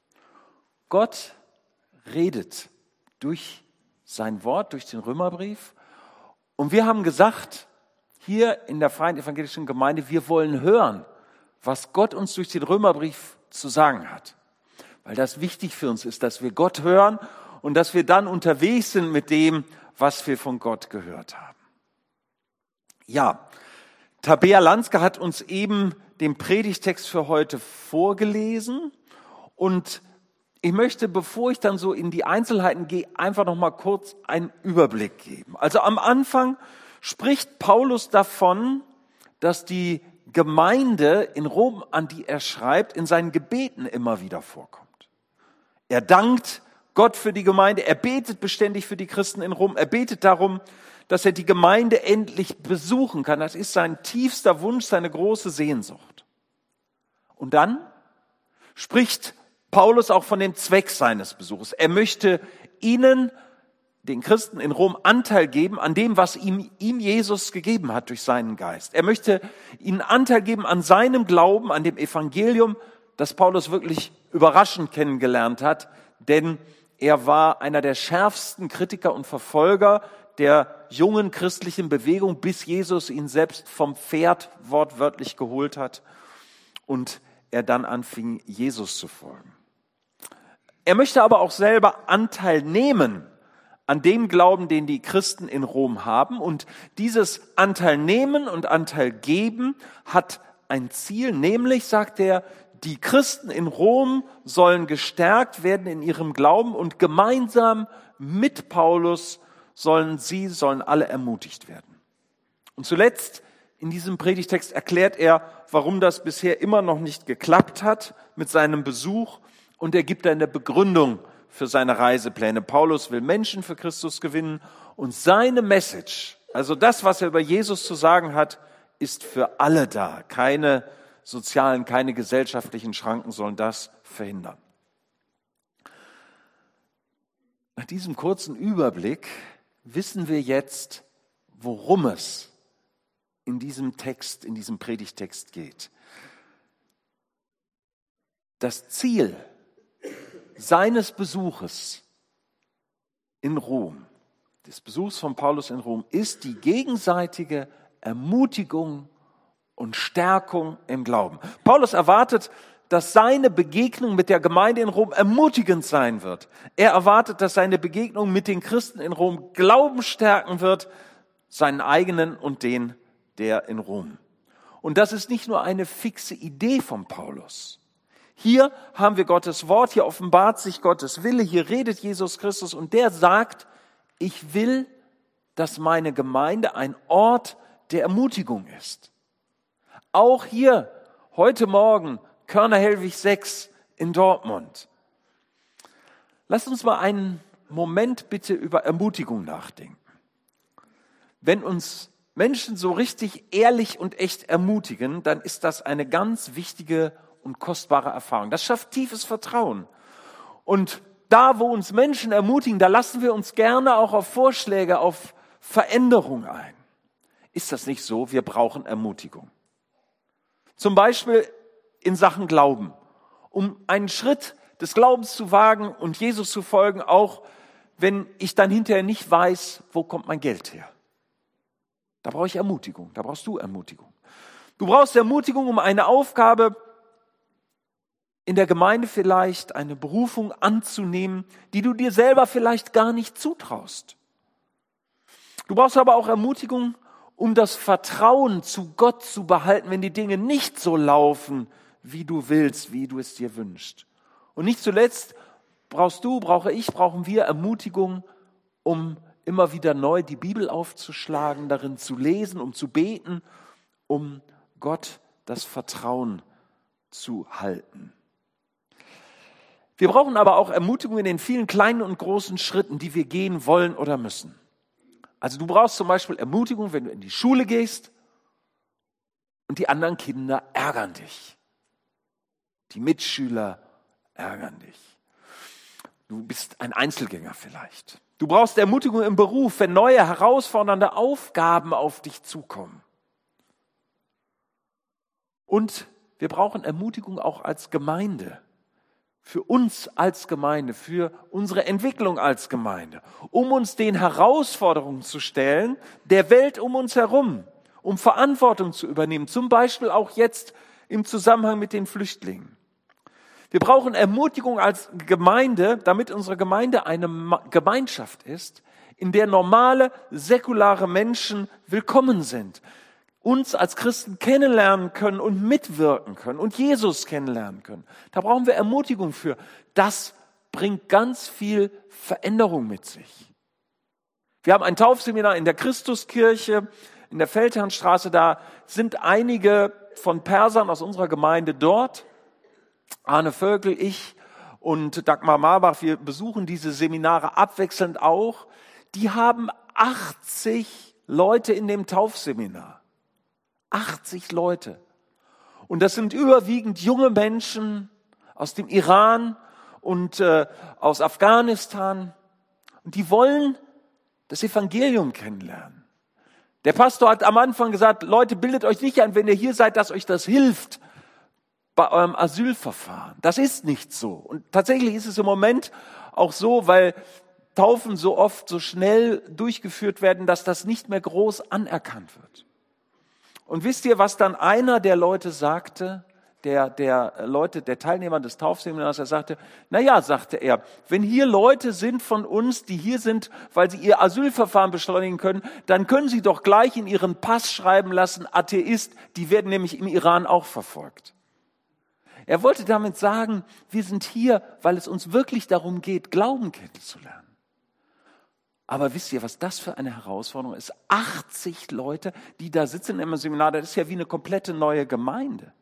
Gott redet durch sein Wort, durch den Römerbrief. Und wir haben gesagt, hier in der Freien Evangelischen Gemeinde, wir wollen hören, was Gott uns durch den Römerbrief zu sagen hat. Weil das wichtig für uns ist, dass wir Gott hören und dass wir dann unterwegs sind mit dem, was wir von Gott gehört haben. Ja, Tabea Lanske hat uns eben den Predigtext für heute vorgelesen und ich möchte, bevor ich dann so in die Einzelheiten gehe, einfach noch mal kurz einen Überblick geben. Also am Anfang spricht Paulus davon, dass die Gemeinde in Rom, an die er schreibt, in seinen Gebeten immer wieder vorkommt. Er dankt Gott für die Gemeinde, er betet beständig für die Christen in Rom, er betet darum, dass er die Gemeinde endlich besuchen kann. Das ist sein tiefster Wunsch, seine große Sehnsucht. Und dann spricht Paulus auch von dem Zweck seines Besuches. Er möchte ihnen, den Christen in Rom, Anteil geben an dem, was ihm, ihm Jesus gegeben hat durch seinen Geist. Er möchte ihnen Anteil geben an seinem Glauben, an dem Evangelium, das Paulus wirklich überraschend kennengelernt hat, denn er war einer der schärfsten Kritiker und Verfolger der jungen christlichen Bewegung, bis Jesus ihn selbst vom Pferd wortwörtlich geholt hat und er dann anfing, Jesus zu folgen. Er möchte aber auch selber Anteil nehmen an dem Glauben, den die Christen in Rom haben. Und dieses Anteil nehmen und Anteil geben hat ein Ziel, nämlich, sagt er, die Christen in Rom sollen gestärkt werden in ihrem Glauben und gemeinsam mit Paulus sollen sie, sollen alle ermutigt werden. Und zuletzt in diesem Predigtext erklärt er, warum das bisher immer noch nicht geklappt hat mit seinem Besuch. Und er gibt eine Begründung für seine Reisepläne. Paulus will Menschen für Christus gewinnen und seine Message, also das, was er über Jesus zu sagen hat, ist für alle da. Keine sozialen, keine gesellschaftlichen Schranken sollen das verhindern. Nach diesem kurzen Überblick wissen wir jetzt, worum es in diesem Text, in diesem Predigtext geht. Das Ziel seines Besuches in Rom, des Besuchs von Paulus in Rom, ist die gegenseitige Ermutigung und Stärkung im Glauben. Paulus erwartet, dass seine Begegnung mit der Gemeinde in Rom ermutigend sein wird. Er erwartet, dass seine Begegnung mit den Christen in Rom Glauben stärken wird, seinen eigenen und den der in Rom. Und das ist nicht nur eine fixe Idee von Paulus. Hier haben wir Gottes Wort, hier offenbart sich Gottes Wille, hier redet Jesus Christus und der sagt, ich will, dass meine Gemeinde ein Ort der Ermutigung ist. Auch hier, heute Morgen, Körner-Hellwig sechs in Dortmund. Lasst uns mal einen Moment bitte über Ermutigung nachdenken. Wenn uns Menschen so richtig ehrlich und echt ermutigen, dann ist das eine ganz wichtige und kostbare Erfahrung. Das schafft tiefes Vertrauen. Und da, wo uns Menschen ermutigen, da lassen wir uns gerne auch auf Vorschläge, auf Veränderung ein. Ist das nicht so? Wir brauchen Ermutigung. Zum Beispiel in Sachen Glauben. Um einen Schritt des Glaubens zu wagen und Jesus zu folgen, auch wenn ich dann hinterher nicht weiß, wo kommt mein Geld her. Da brauche ich Ermutigung, da brauchst du Ermutigung. Du brauchst Ermutigung, um eine Aufgabe in der Gemeinde vielleicht, eine Berufung anzunehmen, die du dir selber vielleicht gar nicht zutraust. Du brauchst aber auch Ermutigung, um das Vertrauen zu Gott zu behalten, wenn die Dinge nicht so laufen, wie du willst, wie du es dir wünschst. Und nicht zuletzt brauchst du, brauche ich, brauchen wir Ermutigung, um immer wieder neu die Bibel aufzuschlagen, darin zu lesen, um zu beten, um Gott das Vertrauen zu halten. Wir brauchen aber auch Ermutigung in den vielen kleinen und großen Schritten, die wir gehen wollen oder müssen. Also du brauchst zum Beispiel Ermutigung, wenn du in die Schule gehst und die anderen Kinder ärgern dich. Die Mitschüler ärgern dich. Du bist ein Einzelgänger vielleicht. Du brauchst Ermutigung im Beruf, wenn neue, herausfordernde Aufgaben auf dich zukommen. Und wir brauchen Ermutigung auch als Gemeinde. Für uns als Gemeinde, für unsere Entwicklung als Gemeinde. Um uns den Herausforderungen zu stellen, der Welt um uns herum. Um Verantwortung zu übernehmen. Zum Beispiel auch jetzt im Zusammenhang mit den Flüchtlingen. Wir brauchen Ermutigung als Gemeinde, damit unsere Gemeinde eine Gemeinschaft ist, in der normale, säkulare Menschen willkommen sind, uns als Christen kennenlernen können und mitwirken können und Jesus kennenlernen können. Da brauchen wir Ermutigung für. Das bringt ganz viel Veränderung mit sich. Wir haben ein Taufseminar in der Christuskirche, in der Feldherrnstraße. Da sind einige von Persern aus unserer Gemeinde dort. Arne Völkel, ich und Dagmar Marbach, wir besuchen diese Seminare abwechselnd auch. Die haben achtzig Leute in dem Taufseminar. achtzig Leute. Und das sind überwiegend junge Menschen aus dem Iran und äh, aus Afghanistan. Und die wollen das Evangelium kennenlernen. Der Pastor hat am Anfang gesagt, Leute, bildet euch nicht ein, wenn ihr hier seid, dass euch das hilft bei eurem Asylverfahren. Das ist nicht so. Und tatsächlich ist es im Moment auch so, weil Taufen so oft so schnell durchgeführt werden, dass das nicht mehr groß anerkannt wird. Und wisst ihr, was dann einer der Leute sagte, der, der Leute, der Teilnehmer des Taufseminars, er sagte, na ja, sagte er, wenn hier Leute sind von uns, die hier sind, weil sie ihr Asylverfahren beschleunigen können, dann können sie doch gleich in ihren Pass schreiben lassen, Atheist, die werden nämlich im Iran auch verfolgt. Er wollte damit sagen, wir sind hier, weil es uns wirklich darum geht, Glauben kennenzulernen. Aber wisst ihr, was das für eine Herausforderung ist? achtzig Leute, die da sitzen im Seminar, das ist ja wie eine komplette neue Gemeinde.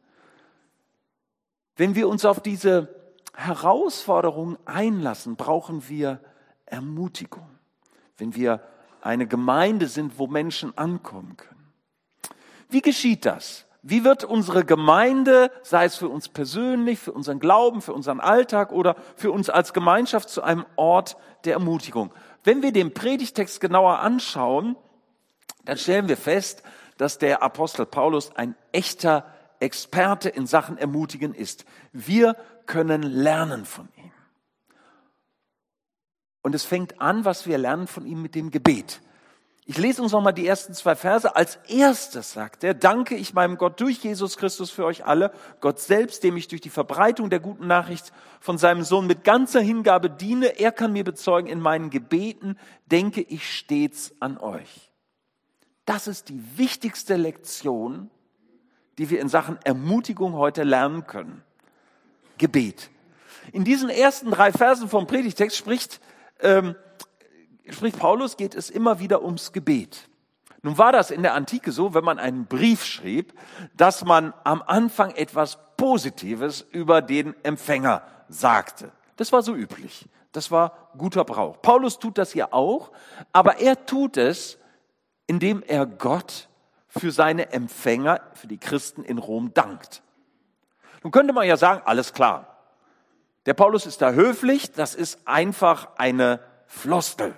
Wenn wir uns auf diese Herausforderungen einlassen, brauchen wir Ermutigung. Wenn wir eine Gemeinde sind, wo Menschen ankommen können. Wie geschieht das? Wie wird unsere Gemeinde, sei es für uns persönlich, für unseren Glauben, für unseren Alltag oder für uns als Gemeinschaft zu einem Ort der Ermutigung? Wenn wir den Predigtext genauer anschauen, dann stellen wir fest, dass der Apostel Paulus ein echter Experte in Sachen Ermutigen ist. Wir können lernen von ihm. Und es fängt an, was wir lernen von ihm mit dem Gebet. Ich lese uns nochmal die ersten zwei Verse. Als erstes sagt er, danke ich meinem Gott durch Jesus Christus für euch alle, Gott selbst, dem ich durch die Verbreitung der guten Nachricht von seinem Sohn mit ganzer Hingabe diene. Er kann mir bezeugen, in meinen Gebeten denke ich stets an euch. Das ist die wichtigste Lektion, die wir in Sachen Ermutigung heute lernen können. Gebet. In diesen ersten drei Versen vom Predigtext spricht ähm, Spricht Paulus, geht es immer wieder ums Gebet. Nun war das in der Antike so, wenn man einen Brief schrieb, dass man am Anfang etwas Positives über den Empfänger sagte. Das war so üblich. Das war guter Brauch. Paulus tut das hier auch, aber er tut es, indem er Gott für seine Empfänger, für die Christen in Rom dankt. Nun könnte man ja sagen, alles klar. Der Paulus ist da höflich, das ist einfach eine Floskel.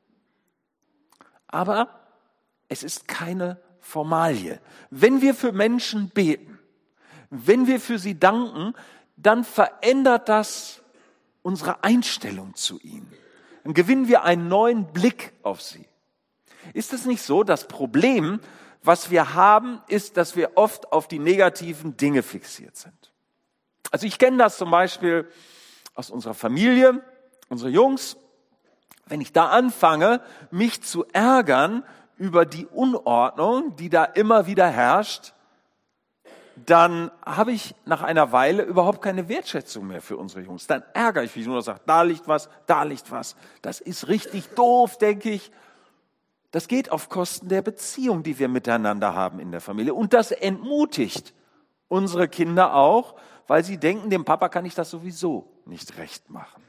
Aber es ist keine Formalie. Wenn wir für Menschen beten, wenn wir für sie danken, dann verändert das unsere Einstellung zu ihnen. Dann gewinnen wir einen neuen Blick auf sie. Ist es nicht so, das Problem, was wir haben, ist, dass wir oft auf die negativen Dinge fixiert sind? Also ich kenne das zum Beispiel aus unserer Familie, unsere Jungs. Wenn ich da anfange, mich zu ärgern über die Unordnung, die da immer wieder herrscht, dann habe ich nach einer Weile überhaupt keine Wertschätzung mehr für unsere Jungs. Dann ärgere ich mich nur und sage, da liegt was, da liegt was. Das ist richtig doof, denke ich. Das geht auf Kosten der Beziehung, die wir miteinander haben in der Familie. Und das entmutigt unsere Kinder auch, weil sie denken, dem Papa kann ich das sowieso nicht recht machen.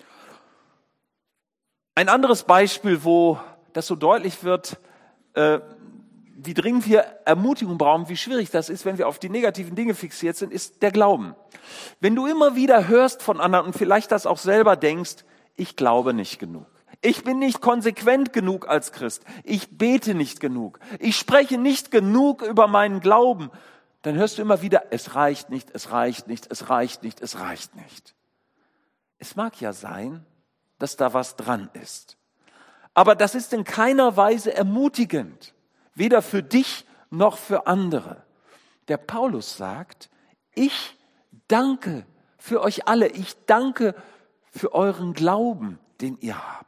Ein anderes Beispiel, wo das so deutlich wird, äh, wie dringend wir Ermutigung brauchen, wie schwierig das ist, wenn wir auf die negativen Dinge fixiert sind, ist der Glauben. Wenn du immer wieder hörst von anderen und vielleicht das auch selber denkst, ich glaube nicht genug. Ich bin nicht konsequent genug als Christ. Ich bete nicht genug. Ich spreche nicht genug über meinen Glauben. Dann hörst du immer wieder, es reicht nicht, es reicht nicht, es reicht nicht, es reicht nicht. Es mag ja sein, dass da was dran ist. Aber das ist in keiner Weise ermutigend. Weder für dich noch für andere. Der Paulus sagt, ich danke für euch alle. Ich danke für euren Glauben, den ihr habt.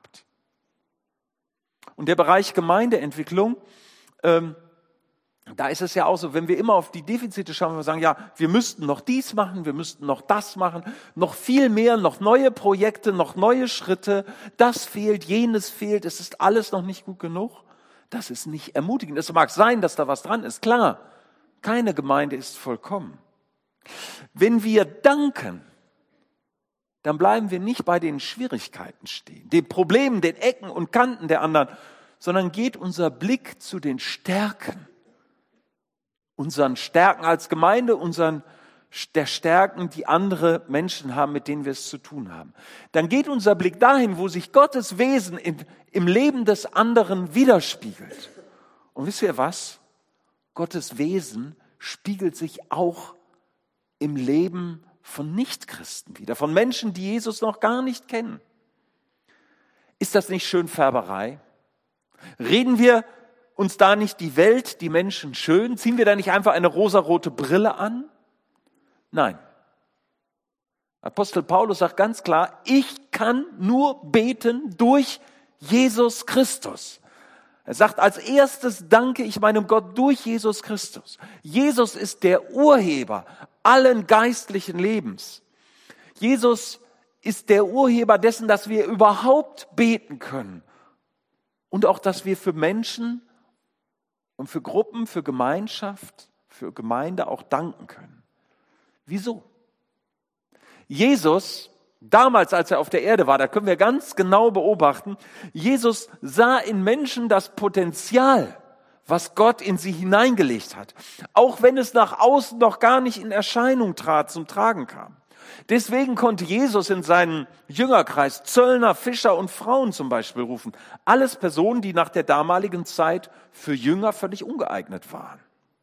Und der Bereich Gemeindeentwicklung, ähm, da ist es ja auch so, wenn wir immer auf die Defizite schauen, wir sagen, ja, wir müssten noch dies machen, wir müssten noch das machen, noch viel mehr, noch neue Projekte, noch neue Schritte, das fehlt, jenes fehlt, es ist alles noch nicht gut genug. Das ist nicht ermutigend. Es mag sein, dass da was dran ist, klar, keine Gemeinde ist vollkommen. Wenn wir danken, dann bleiben wir nicht bei den Schwierigkeiten stehen, den Problemen, den Ecken und Kanten der anderen, sondern geht unser Blick zu den Stärken, unseren Stärken als Gemeinde, unseren der Stärken, die andere Menschen haben, mit denen wir es zu tun haben. Dann geht unser Blick dahin, wo sich Gottes Wesen in, im Leben des anderen widerspiegelt. Und wisst ihr was? Gottes Wesen spiegelt sich auch im Leben von Nichtchristen wieder, von Menschen, die Jesus noch gar nicht kennen. Ist das nicht Schönfärberei? Reden wir uns da nicht die Welt, die Menschen schön? Ziehen wir da nicht einfach eine rosarote Brille an? Nein. Apostel Paulus sagt ganz klar, ich kann nur beten durch Jesus Christus. Er sagt, als erstes danke ich meinem Gott durch Jesus Christus. Jesus ist der Urheber allen geistlichen Lebens. Jesus ist der Urheber dessen, dass wir überhaupt beten können. Und auch, dass wir für Menschen und für Gruppen, für Gemeinschaft, für Gemeinde auch danken können. Wieso? Jesus, damals, als er auf der Erde war, da können wir ganz genau beobachten, Jesus sah in Menschen das Potenzial, was Gott in sie hineingelegt hat. Auch wenn es nach außen noch gar nicht in Erscheinung trat, zum Tragen kam. Deswegen konnte Jesus in seinen Jüngerkreis Zöllner, Fischer und Frauen zum Beispiel rufen. Alles Personen, die nach der damaligen Zeit für Jünger völlig ungeeignet waren.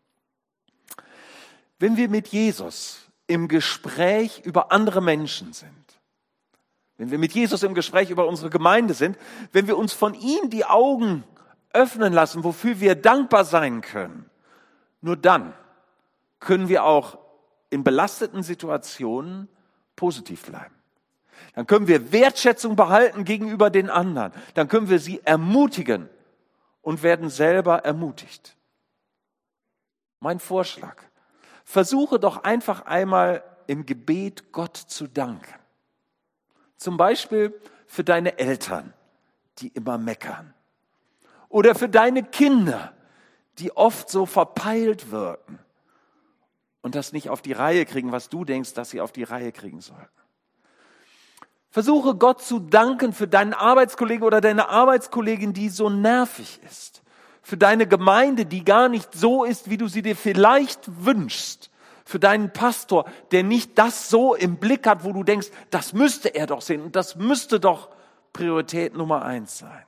Wenn wir mit Jesus im Gespräch über andere Menschen sind, wenn wir mit Jesus im Gespräch über unsere Gemeinde sind, wenn wir uns von ihm die Augen öffnen lassen, wofür wir dankbar sein können, nur dann können wir auch in belasteten Situationen positiv bleiben. Dann können wir Wertschätzung behalten gegenüber den anderen. Dann können wir sie ermutigen und werden selber ermutigt. Mein Vorschlag: Versuche doch einfach einmal im Gebet Gott zu danken. Zum Beispiel für deine Eltern, die immer meckern. Oder für deine Kinder, die oft so verpeilt wirken und das nicht auf die Reihe kriegen, was du denkst, dass sie auf die Reihe kriegen sollten. Versuche Gott zu danken für deinen Arbeitskollegen oder deine Arbeitskollegin, die so nervig ist. Für deine Gemeinde, die gar nicht so ist, wie du sie dir vielleicht wünschst. Für deinen Pastor, der nicht das so im Blick hat, wo du denkst, das müsste er doch sehen und das müsste doch Priorität Nummer eins sein.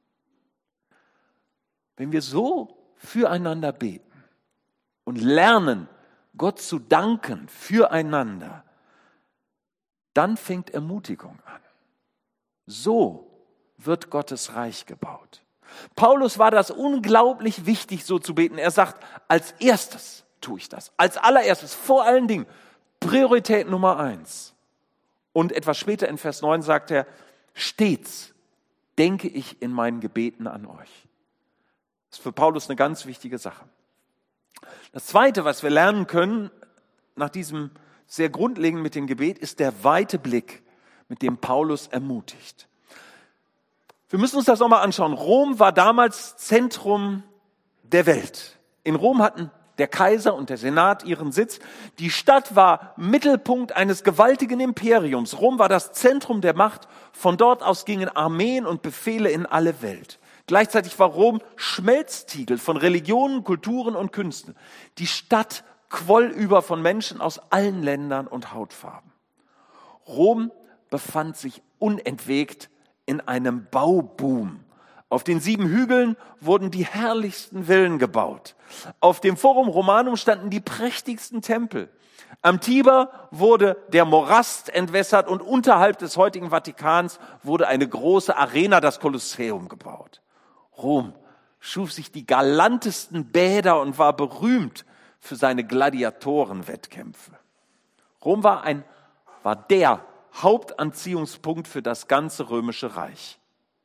Wenn wir so füreinander beten und lernen, Gott zu danken füreinander, dann fängt Ermutigung an. So wird Gottes Reich gebaut. Paulus war das unglaublich wichtig, so zu beten. Er sagt, als erstes tue ich das. Als allererstes, vor allen Dingen, Priorität Nummer eins. Und etwas später in Vers neun sagt er, stets denke ich in meinen Gebeten an euch. Das ist für Paulus eine ganz wichtige Sache. Das Zweite, was wir lernen können, nach diesem sehr grundlegend mit dem Gebet, ist der weite Blick, mit dem Paulus ermutigt. Wir müssen uns das nochmal anschauen. Rom war damals Zentrum der Welt. In Rom hatten der Kaiser und der Senat ihren Sitz. Die Stadt war Mittelpunkt eines gewaltigen Imperiums. Rom war das Zentrum der Macht. Von dort aus gingen Armeen und Befehle in alle Welt. Gleichzeitig war Rom Schmelztiegel von Religionen, Kulturen und Künsten. Die Stadt quoll über von Menschen aus allen Ländern und Hautfarben. Rom befand sich unentwegt in einem Bauboom. Auf den sieben Hügeln wurden die herrlichsten Villen gebaut. Auf dem Forum Romanum standen die prächtigsten Tempel. Am Tiber wurde der Morast entwässert und unterhalb des heutigen Vatikans wurde eine große Arena, das Kolosseum, gebaut. Rom schuf sich die galantesten Bäder und war berühmt für seine Gladiatorenwettkämpfe. Rom war ein, war der Hauptanziehungspunkt für das ganze Römische Reich.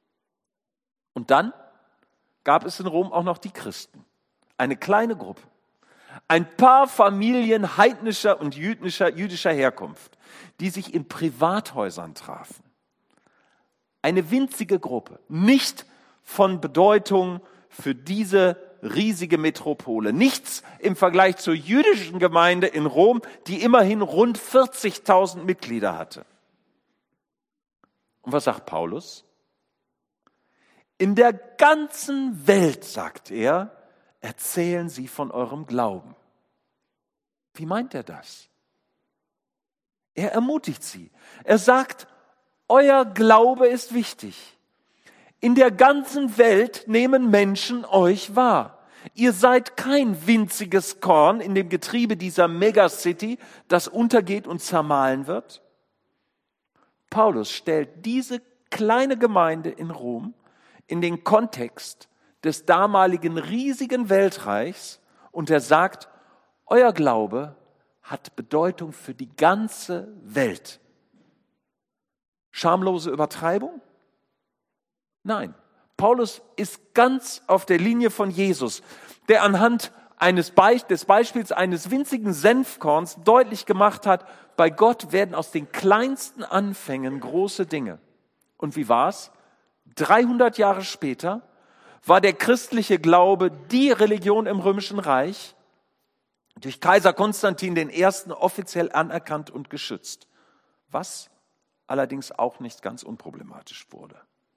Und dann gab es in Rom auch noch die Christen, eine kleine Gruppe. Ein paar Familien heidnischer und jüdischer, jüdischer Herkunft, die sich in Privathäusern trafen. Eine winzige Gruppe, nicht von Bedeutung für diese riesige Metropole. Nichts im Vergleich zur jüdischen Gemeinde in Rom, die immerhin rund vierzigtausend Mitglieder hatte. Und was sagt Paulus? In der ganzen Welt, sagt er, erzählen sie von eurem Glauben. Wie meint er das? Er ermutigt sie. Er sagt, euer Glaube ist wichtig. In der ganzen Welt nehmen Menschen euch wahr. Ihr seid kein winziges Korn in dem Getriebe dieser Megacity, das untergeht und zermahlen wird. Paulus stellt diese kleine Gemeinde in Rom in den Kontext des damaligen riesigen Weltreichs und er sagt, euer Glaube hat Bedeutung für die ganze Welt. Schamlose Übertreibung? Nein, Paulus ist ganz auf der Linie von Jesus, der anhand eines Be- des Beispiels eines winzigen Senfkorns deutlich gemacht hat, bei Gott werden aus den kleinsten Anfängen große Dinge. Und wie war's? dreihundert Jahre später war der christliche Glaube die Religion im Römischen Reich, durch Kaiser Konstantin den Ersten offiziell anerkannt und geschützt, was allerdings auch nicht ganz unproblematisch wurde.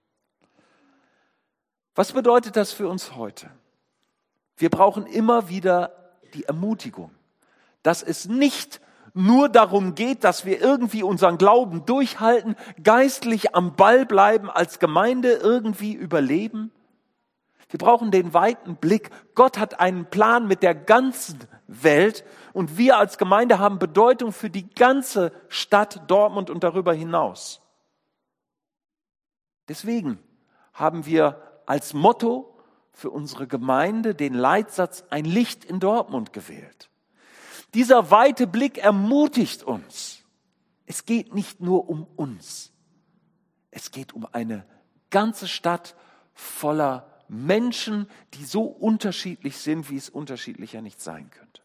Was bedeutet das für uns heute? Wir brauchen immer wieder die Ermutigung, dass es nicht nur darum geht, dass wir irgendwie unseren Glauben durchhalten, geistlich am Ball bleiben, als Gemeinde irgendwie überleben. Wir brauchen den weiten Blick. Gott hat einen Plan mit der ganzen Welt und wir als Gemeinde haben Bedeutung für die ganze Stadt Dortmund und darüber hinaus. Deswegen haben wir als Motto für unsere Gemeinde den Leitsatz Ein Licht in Dortmund gewählt. Dieser weite Blick ermutigt uns. Es geht nicht nur um uns. Es geht um eine ganze Stadt voller Menschen, die so unterschiedlich sind, wie es unterschiedlicher nicht sein könnte.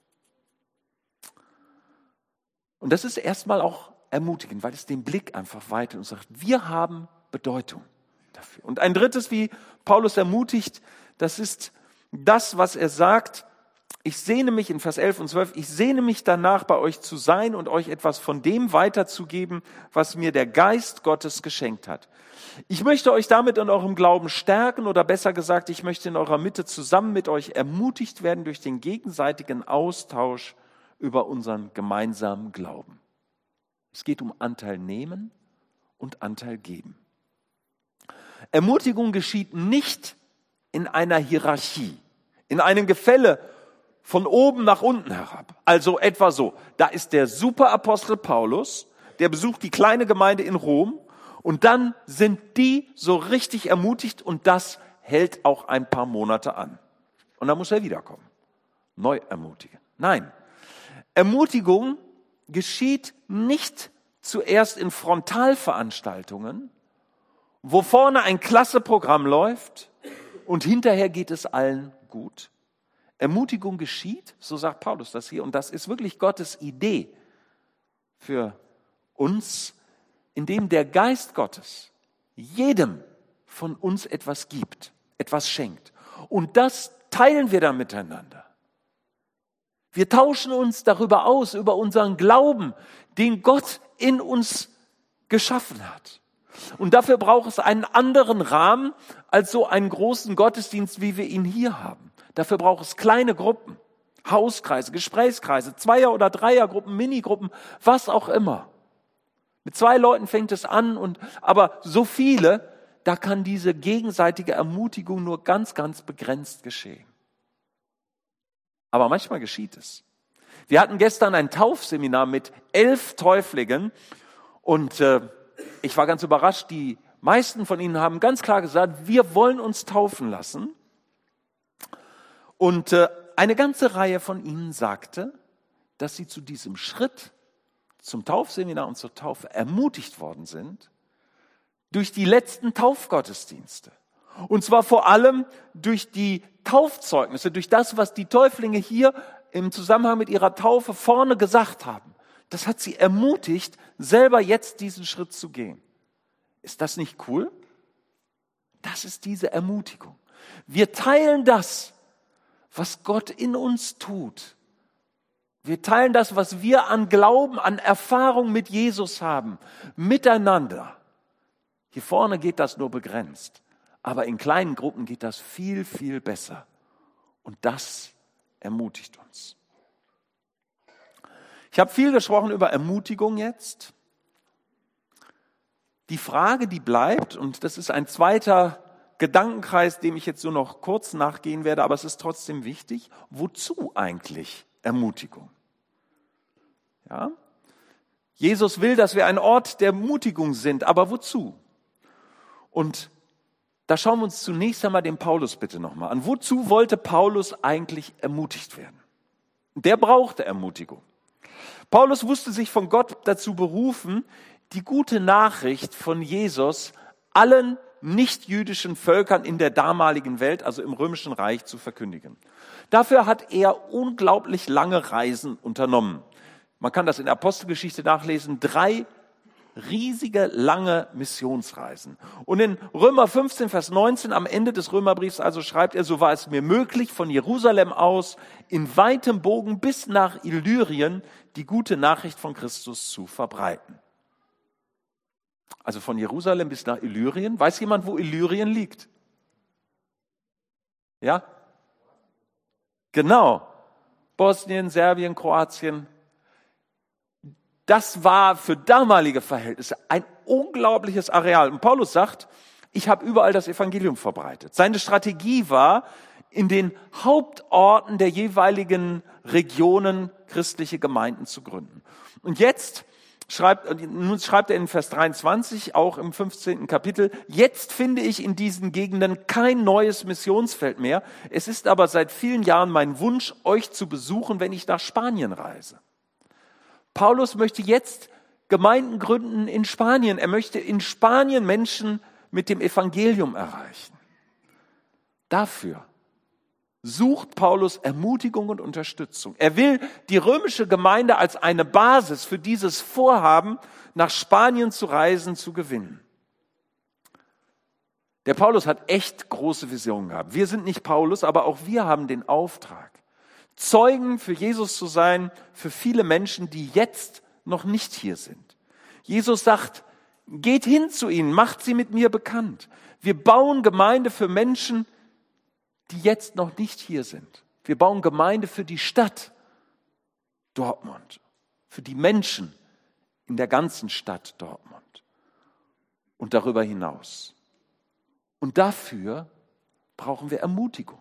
Und das ist erstmal auch ermutigend, weil es den Blick einfach weitet und sagt, wir haben Bedeutung dafür. Und ein drittes, wie Paulus ermutigt, das ist das, was er sagt, ich sehne mich in Vers elf und zwölf, ich sehne mich danach, bei euch zu sein und euch etwas von dem weiterzugeben, was mir der Geist Gottes geschenkt hat. Ich möchte euch damit in eurem Glauben stärken oder besser gesagt, ich möchte in eurer Mitte zusammen mit euch ermutigt werden durch den gegenseitigen Austausch über unseren gemeinsamen Glauben. Es geht um Anteil nehmen und Anteil geben. Ermutigung geschieht nicht in einer Hierarchie, in einem Gefälle von oben nach unten herab. Also etwa so, da ist der Superapostel Paulus, der besucht die kleine Gemeinde in Rom und dann sind die so richtig ermutigt und das hält auch ein paar Monate an. Und dann muss er wiederkommen, neu ermutigen. Nein, Ermutigung geschieht nicht zuerst in Frontalveranstaltungen, wo vorne ein klasse Programm läuft und hinterher geht es allen gut. Ermutigung geschieht, so sagt Paulus das hier, und das ist wirklich Gottes Idee für uns, indem der Geist Gottes jedem von uns etwas gibt, etwas schenkt. Und das teilen wir dann miteinander. Wir tauschen uns darüber aus, über unseren Glauben, den Gott in uns geschaffen hat. Und dafür braucht es einen anderen Rahmen als so einen großen Gottesdienst, wie wir ihn hier haben. Dafür braucht es kleine Gruppen, Hauskreise, Gesprächskreise, Zweier- oder Dreiergruppen, Minigruppen, was auch immer. Mit zwei Leuten fängt es an, und aber so viele, da kann diese gegenseitige Ermutigung nur ganz, ganz begrenzt geschehen. Aber manchmal geschieht es. Wir hatten gestern ein Taufseminar mit elf Täuflingen und äh, ich war ganz überrascht, die meisten von ihnen haben ganz klar gesagt, wir wollen uns taufen lassen. Und äh, eine ganze Reihe von ihnen sagte, dass sie zu diesem Schritt, zum Taufseminar und zur Taufe ermutigt worden sind, durch die letzten Taufgottesdienste. Und zwar vor allem durch die Taufzeugnisse, durch das, was die Täuflinge hier im Zusammenhang mit ihrer Taufe vorne gesagt haben. Das hat sie ermutigt, selber jetzt diesen Schritt zu gehen. Ist das nicht cool? Das ist diese Ermutigung. Wir teilen das, was Gott in uns tut. Wir teilen das, was wir an Glauben, an Erfahrung mit Jesus haben, miteinander. Hier vorne geht das nur begrenzt. Aber in kleinen Gruppen geht das viel, viel besser. Und das ermutigt uns. Ich habe viel gesprochen über Ermutigung jetzt. Die Frage, die bleibt, und das ist ein zweiter Gedankenkreis, dem ich jetzt nur noch kurz nachgehen werde, aber es ist trotzdem wichtig, wozu eigentlich Ermutigung? Ja? Jesus will, dass wir ein Ort der Ermutigung sind, aber wozu? Und da schauen wir uns zunächst einmal den Paulus bitte nochmal an. Wozu wollte Paulus eigentlich ermutigt werden? Der brauchte Ermutigung. Paulus wusste sich von Gott dazu berufen, die gute Nachricht von Jesus allen nicht-jüdischen Völkern in der damaligen Welt, also im Römischen Reich, zu verkündigen. Dafür hat er unglaublich lange Reisen unternommen. Man kann das in der Apostelgeschichte nachlesen, drei riesige, lange Missionsreisen. Und in Römer fünfzehn, Vers neunzehn, am Ende des Römerbriefs also schreibt er, so war es mir möglich, von Jerusalem aus in weitem Bogen bis nach Illyrien die gute Nachricht von Christus zu verbreiten. Also von Jerusalem bis nach Illyrien. Weiß jemand, wo Illyrien liegt? Ja? Genau. Bosnien, Serbien, Kroatien. Das war für damalige Verhältnisse ein unglaubliches Areal. Und Paulus sagt, ich habe überall das Evangelium verbreitet. Seine Strategie war, in den Hauptorten der jeweiligen Regionen christliche Gemeinden zu gründen. Und jetzt schreibt, nun schreibt er in Vers dreiundzwanzig, auch im fünfzehnten Kapitel, jetzt finde ich in diesen Gegenden kein neues Missionsfeld mehr. Es ist aber seit vielen Jahren mein Wunsch, euch zu besuchen, wenn ich nach Spanien reise. Paulus möchte jetzt Gemeinden gründen in Spanien. Er möchte in Spanien Menschen mit dem Evangelium erreichen. Dafür sucht Paulus Ermutigung und Unterstützung. Er will die römische Gemeinde als eine Basis für dieses Vorhaben, nach Spanien zu reisen, zu gewinnen. Der Paulus hat echt große Visionen gehabt. Wir sind nicht Paulus, aber auch wir haben den Auftrag, Zeugen für Jesus zu sein, für viele Menschen, die jetzt noch nicht hier sind. Jesus sagt, geht hin zu ihnen, macht sie mit mir bekannt. Wir bauen Gemeinde für Menschen, die jetzt noch nicht hier sind. Wir bauen Gemeinde für die Stadt Dortmund, für die Menschen in der ganzen Stadt Dortmund und darüber hinaus. Und dafür brauchen wir Ermutigung.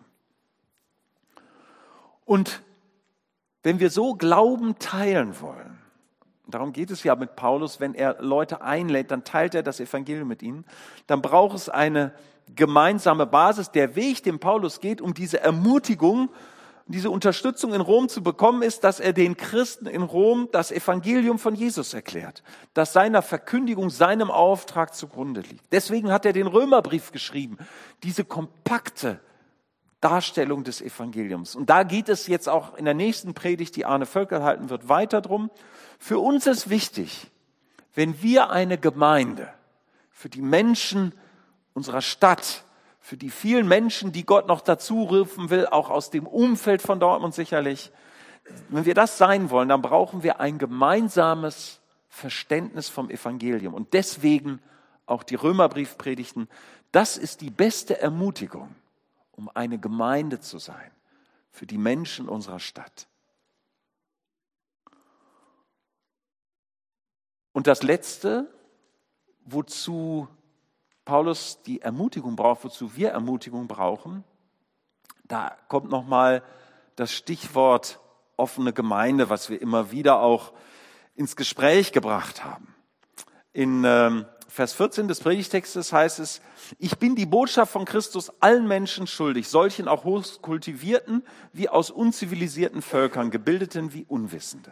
Und wenn wir so Glauben teilen wollen, darum geht es ja mit Paulus, wenn er Leute einlädt, dann teilt er das Evangelium mit ihnen, dann braucht es eine gemeinsame Basis. Der Weg, den Paulus geht, um diese Ermutigung, diese Unterstützung in Rom zu bekommen, ist, dass er den Christen in Rom das Evangelium von Jesus erklärt, das seiner Verkündigung, seinem Auftrag zugrunde liegt. Deswegen hat er den Römerbrief geschrieben, diese kompakte Darstellung des Evangeliums. Und da geht es jetzt auch in der nächsten Predigt, die Arne Völkel halten wird, weiter drum. Für uns ist wichtig, wenn wir eine Gemeinde für die Menschen unserer Stadt, für die vielen Menschen, die Gott noch dazu rufen will, auch aus dem Umfeld von Dortmund sicherlich, wenn wir das sein wollen, dann brauchen wir ein gemeinsames Verständnis vom Evangelium. Und deswegen auch die Römerbriefpredigten. Das ist die beste Ermutigung, um eine Gemeinde zu sein, für die Menschen unserer Stadt. Und das Letzte, wozu Paulus die Ermutigung braucht, wozu wir Ermutigung brauchen, da kommt nochmal das Stichwort offene Gemeinde, was wir immer wieder auch ins Gespräch gebracht haben. In ähm, Vers vierzehn des Predigtextes heißt es, ich bin die Botschaft von Christus allen Menschen schuldig, solchen auch hochkultivierten wie aus unzivilisierten Völkern, gebildeten wie Unwissenden.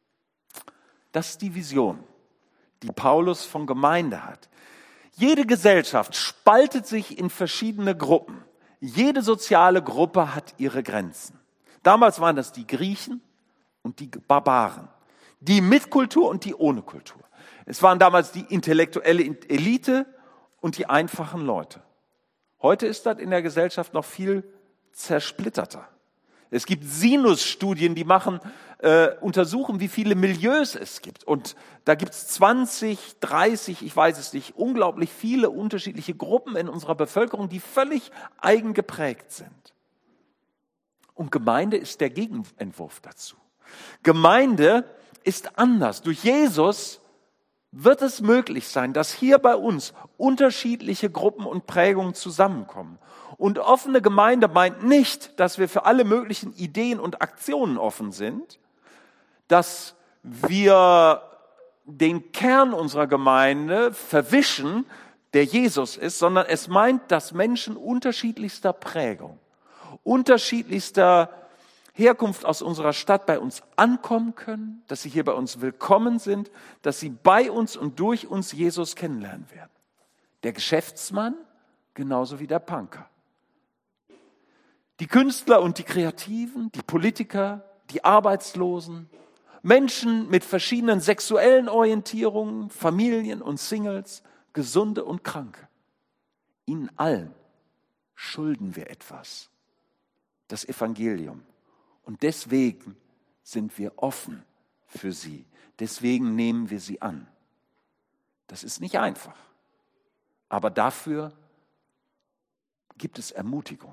Das ist die Vision, die Paulus von Gemeinde hat. Jede Gesellschaft spaltet sich in verschiedene Gruppen. Jede soziale Gruppe hat ihre Grenzen. Damals waren das die Griechen und die Barbaren, die mit Kultur und die ohne Kultur. Es waren damals die intellektuelle Elite und die einfachen Leute. Heute ist das in der Gesellschaft noch viel zersplitterter. Es gibt Sinus-Studien, die machen, äh, untersuchen, wie viele Milieus es gibt. Und da gibt es zwanzig, dreißig, ich weiß es nicht, unglaublich viele unterschiedliche Gruppen in unserer Bevölkerung, die völlig eigen geprägt sind. Und Gemeinde ist der Gegenentwurf dazu. Gemeinde ist anders. Durch Jesus wird es möglich sein, dass hier bei uns unterschiedliche Gruppen und Prägungen zusammenkommen. Und offene Gemeinde meint nicht, dass wir für alle möglichen Ideen und Aktionen offen sind, dass wir den Kern unserer Gemeinde verwischen, der Jesus ist, sondern es meint, dass Menschen unterschiedlichster Prägung, unterschiedlichster Herkunft aus unserer Stadt bei uns ankommen können, dass sie hier bei uns willkommen sind, dass sie bei uns und durch uns Jesus kennenlernen werden. Der Geschäftsmann genauso wie der Punker. Die Künstler und die Kreativen, die Politiker, die Arbeitslosen, Menschen mit verschiedenen sexuellen Orientierungen, Familien und Singles, Gesunde und Kranke. Ihnen allen schulden wir etwas, das Evangelium. Und deswegen sind wir offen für sie. Deswegen nehmen wir sie an. Das ist nicht einfach. Aber dafür gibt es Ermutigung.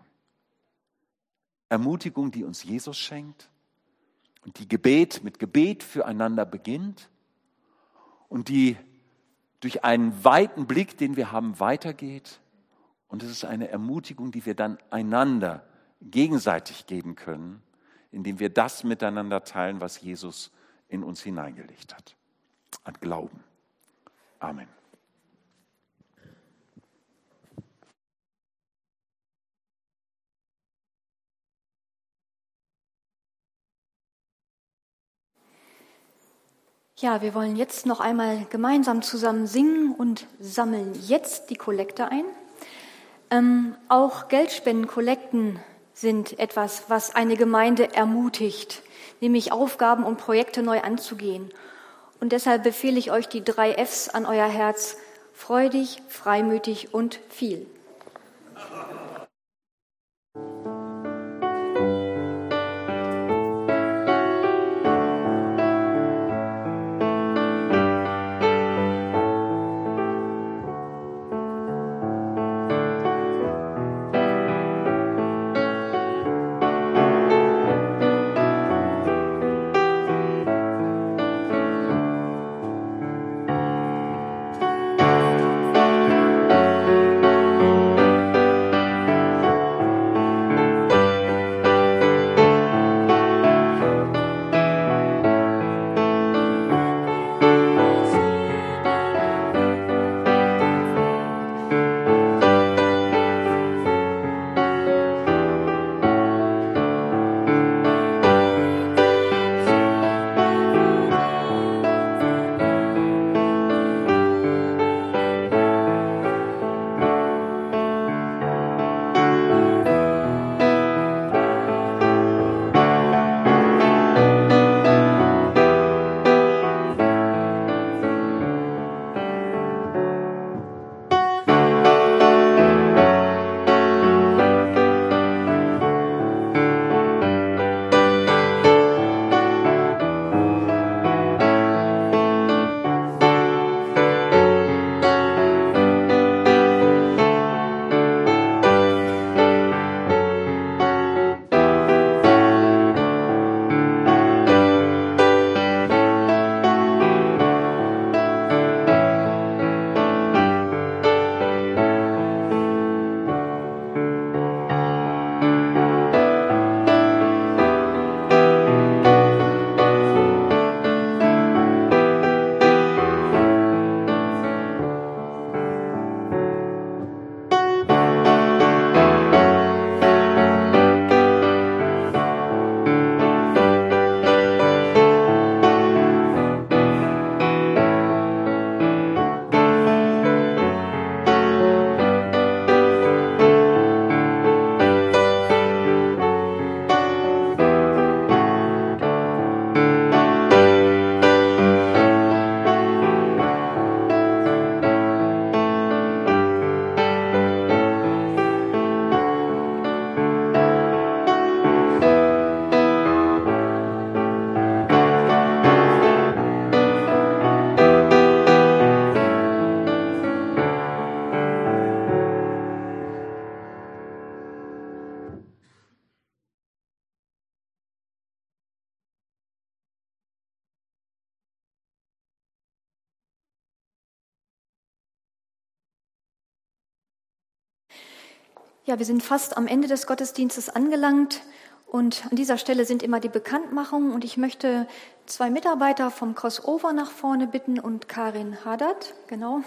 Ermutigung, die uns Jesus schenkt und die Gebet mit Gebet füreinander beginnt und die durch einen weiten Blick, den wir haben, weitergeht. Und es ist eine Ermutigung, die wir dann einander gegenseitig geben können, indem wir das miteinander teilen, was Jesus in uns hineingelegt hat. An Glauben. Amen. Ja, wir wollen jetzt noch einmal gemeinsam zusammen singen und sammeln jetzt die Kollekte ein. Ähm, auch Geldspenden, Kollekten sind etwas, was eine Gemeinde ermutigt, nämlich Aufgaben und Projekte neu anzugehen. Und deshalb befehle ich euch die drei Fs an euer Herz: freudig, freimütig und viel. Thank Ja, wir sind fast am Ende des Gottesdienstes angelangt und an dieser Stelle sind immer die Bekanntmachungen und ich möchte zwei Mitarbeiter vom Crossover nach vorne bitten und Karin Haddad, genau.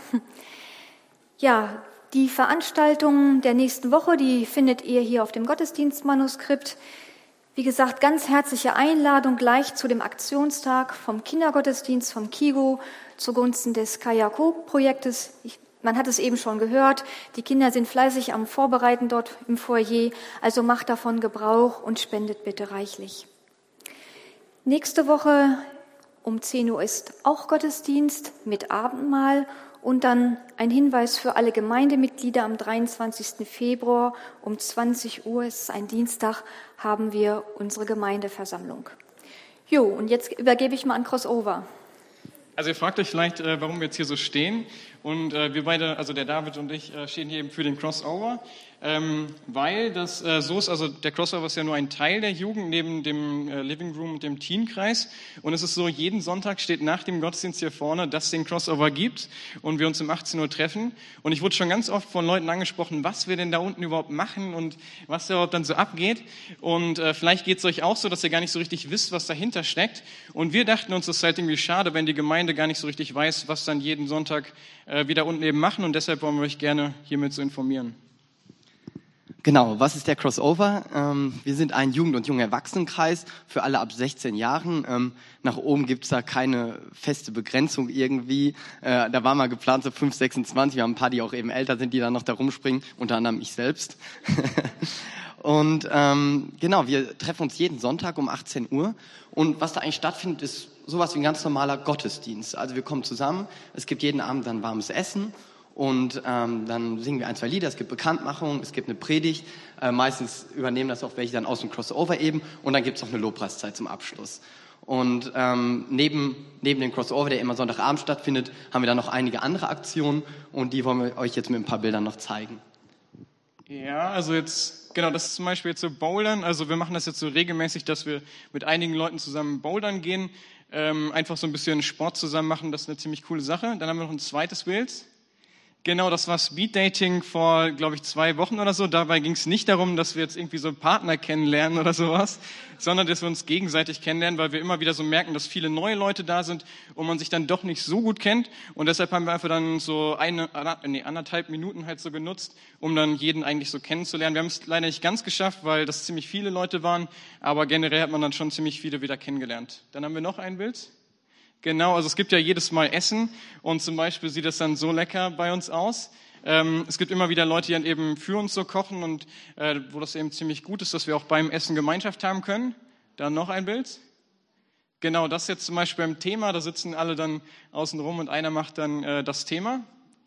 Ja, die Veranstaltung der nächsten Woche, die findet ihr hier auf dem Gottesdienstmanuskript. Wie gesagt, ganz herzliche Einladung gleich zu dem Aktionstag vom Kindergottesdienst, vom KIGO zugunsten des Kajako-Projektes. Man hat es eben schon gehört, die Kinder sind fleißig am Vorbereiten dort im Foyer, also macht davon Gebrauch und spendet bitte reichlich. Nächste Woche um zehn Uhr ist auch Gottesdienst mit Abendmahl und dann ein Hinweis für alle Gemeindemitglieder am dreiundzwanzigsten Februar um zwanzig Uhr, es ist ein Dienstag, haben wir unsere Gemeindeversammlung. Jo, und jetzt übergebe ich mal an Crossover. Also ihr fragt euch vielleicht, äh, warum wir jetzt hier so stehen. Und äh, wir beide, also der David und ich, äh, stehen hier eben für den Crossover, ähm, weil das äh, so ist, also der Crossover ist ja nur ein Teil der Jugend neben dem äh, Living Room und dem Teenkreis. Und es ist so, jeden Sonntag steht nach dem Gottesdienst hier vorne, dass es den Crossover gibt und wir uns um achtzehn Uhr treffen. Und ich wurde schon ganz oft von Leuten angesprochen, was wir denn da unten überhaupt machen und was da überhaupt dann so abgeht. Und äh, vielleicht geht es euch auch so, dass ihr gar nicht so richtig wisst, was dahinter steckt. Und wir dachten uns, das ist halt irgendwie schade, wenn die Gemeinde gar nicht so richtig weiß, was dann jeden Sonntag äh, wieder unten eben machen. Und deshalb wollen wir euch gerne hiermit so informieren. Genau, was ist der Crossover? Ähm, wir sind ein Jugend- und Junge-Erwachsenenkreis für alle ab sechzehn Jahren. Ähm, nach oben gibt's da keine feste Begrenzung irgendwie. Äh, da war mal geplant so fünf, sechsundzwanzig. Wir haben ein paar, die auch eben älter sind, die dann noch da rumspringen, unter anderem ich selbst. Und ähm, genau, wir treffen uns jeden Sonntag um achtzehn Uhr. Und was da eigentlich stattfindet, ist sowas wie ein ganz normaler Gottesdienst. Also wir kommen zusammen, es gibt jeden Abend dann warmes Essen. Und ähm, dann singen wir ein, zwei Lieder, es gibt Bekanntmachungen, es gibt eine Predigt. Äh, meistens übernehmen das auch welche dann aus dem Crossover eben. Und dann gibt es noch eine Lobpreiszeit zum Abschluss. Und ähm, neben, neben dem Crossover, der immer Sonntagabend stattfindet, haben wir dann noch einige andere Aktionen. Und die wollen wir euch jetzt mit ein paar Bildern noch zeigen. Ja, also jetzt, genau, das ist zum Beispiel jetzt so Bouldern. Also wir machen das jetzt so regelmäßig, dass wir mit einigen Leuten zusammen bouldern gehen. Ähm, einfach so ein bisschen Sport zusammen machen, das ist eine ziemlich coole Sache. Dann haben wir noch ein zweites Bild. Genau, das war Speeddating vor, glaube ich, zwei Wochen oder so. Dabei ging es nicht darum, dass wir jetzt irgendwie so Partner kennenlernen oder sowas, sondern dass wir uns gegenseitig kennenlernen, weil wir immer wieder so merken, dass viele neue Leute da sind und man sich dann doch nicht so gut kennt. Und deshalb haben wir einfach dann so eine, nee, anderthalb Minuten halt so genutzt, um dann jeden eigentlich so kennenzulernen. Wir haben es leider nicht ganz geschafft, weil das ziemlich viele Leute waren, aber generell hat man dann schon ziemlich viele wieder kennengelernt. Dann haben wir noch ein Bild. Genau, also es gibt ja jedes Mal Essen und zum Beispiel sieht das dann so lecker bei uns aus. Ähm, es gibt immer wieder Leute, die dann eben für uns so kochen und äh, wo das eben ziemlich gut ist, dass wir auch beim Essen Gemeinschaft haben können. Dann noch ein Bild. Genau, das jetzt zum Beispiel beim Thema, da sitzen alle dann außen rum und einer macht dann äh, das Thema.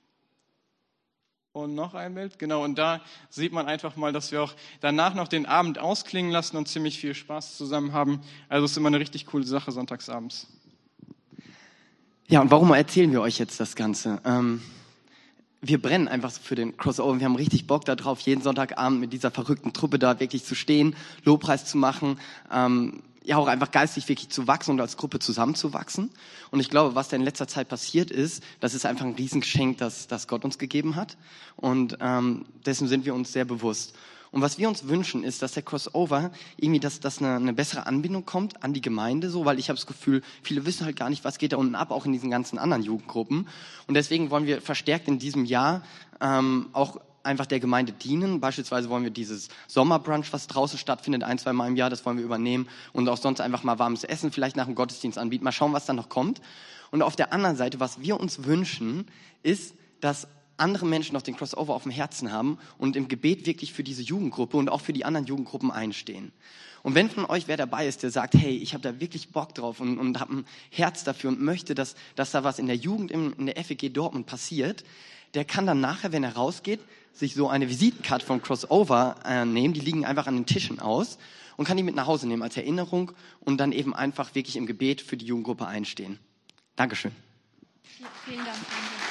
Und noch ein Bild, genau, und da sieht man einfach mal, dass wir auch danach noch den Abend ausklingen lassen und ziemlich viel Spaß zusammen haben. Also es ist immer eine richtig coole Sache sonntagsabends. Ja, und warum erzählen wir euch jetzt das Ganze? Ähm, wir brennen einfach für den Crossover. Wir haben richtig Bock darauf, jeden Sonntagabend mit dieser verrückten Truppe da wirklich zu stehen, Lobpreis zu machen, ähm, ja auch einfach geistig wirklich zu wachsen und als Gruppe zusammenzuwachsen. Und ich glaube, was da in letzter Zeit passiert ist, das ist einfach ein Riesengeschenk, das, das Gott uns gegeben hat. Und ähm, dessen sind wir uns sehr bewusst. Und was wir uns wünschen, ist, dass der Crossover irgendwie, dass, dass eine, eine bessere Anbindung kommt an die Gemeinde, so, weil ich habe das Gefühl, viele wissen halt gar nicht, was geht da unten ab, auch in diesen ganzen anderen Jugendgruppen. Und deswegen wollen wir verstärkt in diesem Jahr ähm, auch einfach der Gemeinde dienen. Beispielsweise wollen wir dieses Sommerbrunch, was draußen stattfindet, ein, zwei Mal im Jahr, das wollen wir übernehmen und auch sonst einfach mal warmes Essen vielleicht nach dem Gottesdienst anbieten. Mal schauen, was da noch kommt. Und auf der anderen Seite, was wir uns wünschen, ist, dass andere Menschen noch den Crossover auf dem Herzen haben und im Gebet wirklich für diese Jugendgruppe und auch für die anderen Jugendgruppen einstehen. Und wenn von euch wer dabei ist, der sagt, hey, ich habe da wirklich Bock drauf und, und habe ein Herz dafür und möchte, dass, dass da was in der Jugend in, in der F E G Dortmund passiert, der kann dann nachher, wenn er rausgeht, sich so eine Visitenkarte vom Crossover äh, nehmen, die liegen einfach an den Tischen aus und kann die mit nach Hause nehmen als Erinnerung und dann eben einfach wirklich im Gebet für die Jugendgruppe einstehen. Dankeschön. Vielen Dank.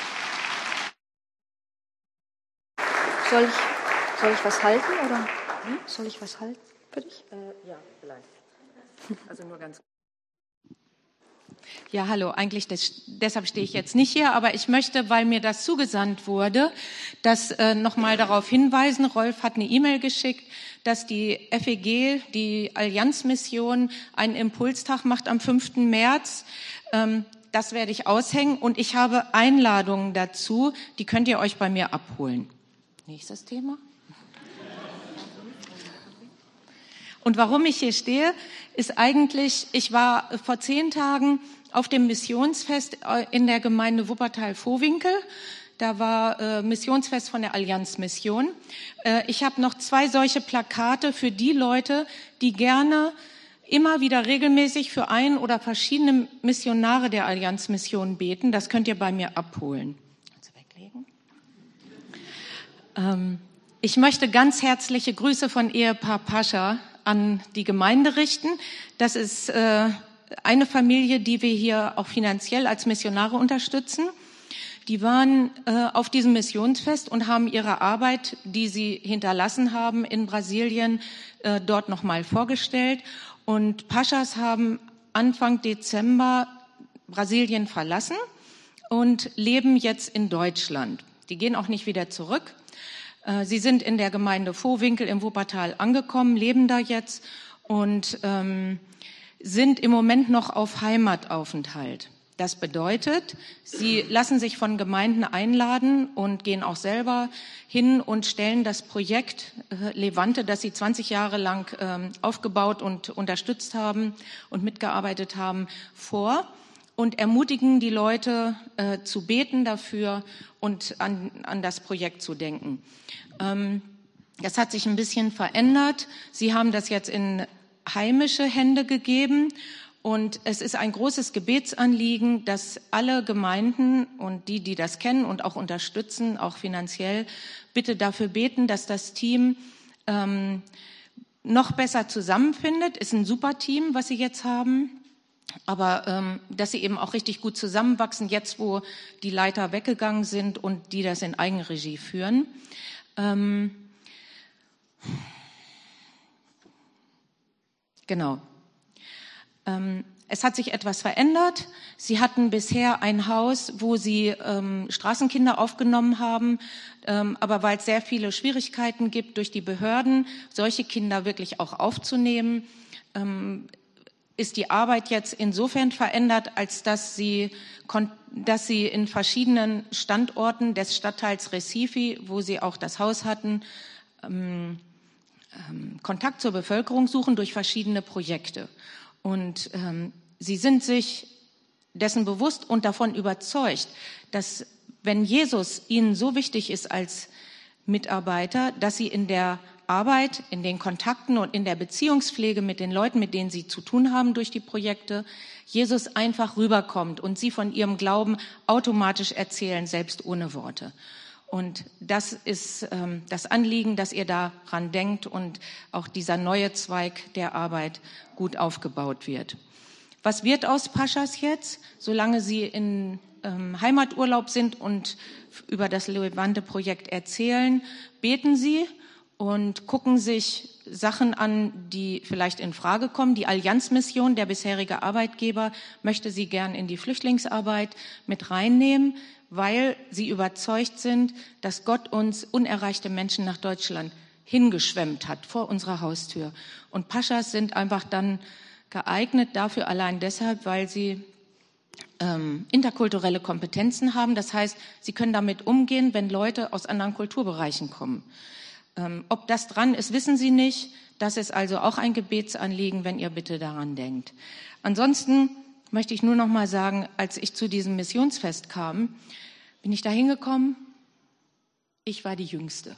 Soll ich, soll ich was halten oder hm? soll ich was halten für dich? Äh, ja, vielleicht. Also nur ganz. Ja, hallo. Eigentlich des, deshalb stehe ich jetzt nicht hier, aber ich möchte, weil mir das zugesandt wurde, das äh, nochmal darauf hinweisen. Rolf hat eine E-Mail geschickt, dass die F E G, die Allianzmission, einen Impulstag macht am fünften März. Ähm, das werde ich aushängen und ich habe Einladungen dazu, die könnt ihr euch bei mir abholen. Nächstes Thema. Und warum ich hier stehe, ist eigentlich, ich war vor zehn Tagen auf dem Missionsfest in der Gemeinde Wuppertal-Vohwinkel. Da war äh, Missionsfest von der Allianzmission. Äh, ich habe noch zwei solche Plakate für die Leute, die gerne immer wieder regelmäßig für ein oder verschiedene Missionare der Allianzmission beten. Das könnt ihr bei mir abholen. Kannst du weglegen? Ähm, ich möchte ganz herzliche Grüße von Ehepaar Pascha an die Gemeinde richten. Das ist äh, eine Familie, die wir hier auch finanziell als Missionare unterstützen. Die waren äh, auf diesem Missionsfest und haben ihre Arbeit, die sie hinterlassen haben in Brasilien, äh, dort nochmal vorgestellt. Und Paschas haben Anfang Dezember Brasilien verlassen und leben jetzt in Deutschland. Die gehen auch nicht wieder zurück. Sie sind in der Gemeinde Vohwinkel im Wuppertal angekommen, leben da jetzt und ähm, sind im Moment noch auf Heimataufenthalt. Das bedeutet, sie lassen sich von Gemeinden einladen und gehen auch selber hin und stellen das Projekt äh, Levante, das sie zwanzig Jahre lang ähm, aufgebaut und unterstützt haben und mitgearbeitet haben, vor und ermutigen die Leute äh, zu beten dafür und an, an das Projekt zu denken. Ähm, das hat sich ein bisschen verändert. Sie haben das jetzt in heimische Hände gegeben und es ist ein großes Gebetsanliegen, dass alle Gemeinden und die, die das kennen und auch unterstützen, auch finanziell, bitte dafür beten, dass das Team ähm, noch besser zusammenfindet. Ist ein super Team, was sie jetzt haben. Aber ähm, dass sie eben auch richtig gut zusammenwachsen, jetzt wo die Leiter weggegangen sind und die das in Eigenregie führen. Ähm, genau. Ähm, es hat sich etwas verändert. Sie hatten bisher ein Haus, wo sie ähm, Straßenkinder aufgenommen haben, ähm, aber weil es sehr viele Schwierigkeiten gibt durch die Behörden, solche Kinder wirklich auch aufzunehmen, ähm, ist die Arbeit jetzt insofern verändert, als dass sie, dass sie in verschiedenen Standorten des Stadtteils Recife, wo sie auch das Haus hatten, ähm, ähm, Kontakt zur Bevölkerung suchen durch verschiedene Projekte. Und ähm, sie sind sich dessen bewusst und davon überzeugt, dass wenn Jesus ihnen so wichtig ist als Mitarbeiter, dass sie in der Arbeit, in den Kontakten und in der Beziehungspflege mit den Leuten, mit denen sie zu tun haben durch die Projekte, Jesus einfach rüberkommt und sie von ihrem Glauben automatisch erzählen, selbst ohne Worte. Und das ist ähm, das Anliegen, dass ihr daran denkt und auch dieser neue Zweig der Arbeit gut aufgebaut wird. Was wird aus Paschas jetzt, solange sie in ähm, Heimaturlaub sind und über das Levante-Projekt erzählen? Beten sie und gucken sich Sachen an, die vielleicht in Frage kommen. Die Allianzmission, der bisherige Arbeitgeber, möchte sie gern in die Flüchtlingsarbeit mit reinnehmen, weil sie überzeugt sind, dass Gott uns unerreichte Menschen nach Deutschland hingeschwemmt hat vor unserer Haustür. Und Paschas sind einfach dann geeignet dafür allein deshalb, weil sie ähm, interkulturelle Kompetenzen haben. Das heißt, sie können damit umgehen, wenn Leute aus anderen Kulturbereichen kommen. Ähm, ob das dran ist, wissen Sie nicht. Das ist also auch ein Gebetsanliegen, wenn ihr bitte daran denkt. Ansonsten möchte ich nur noch mal sagen, als ich zu diesem Missionsfest kam, bin ich da hingekommen. Ich war die Jüngste.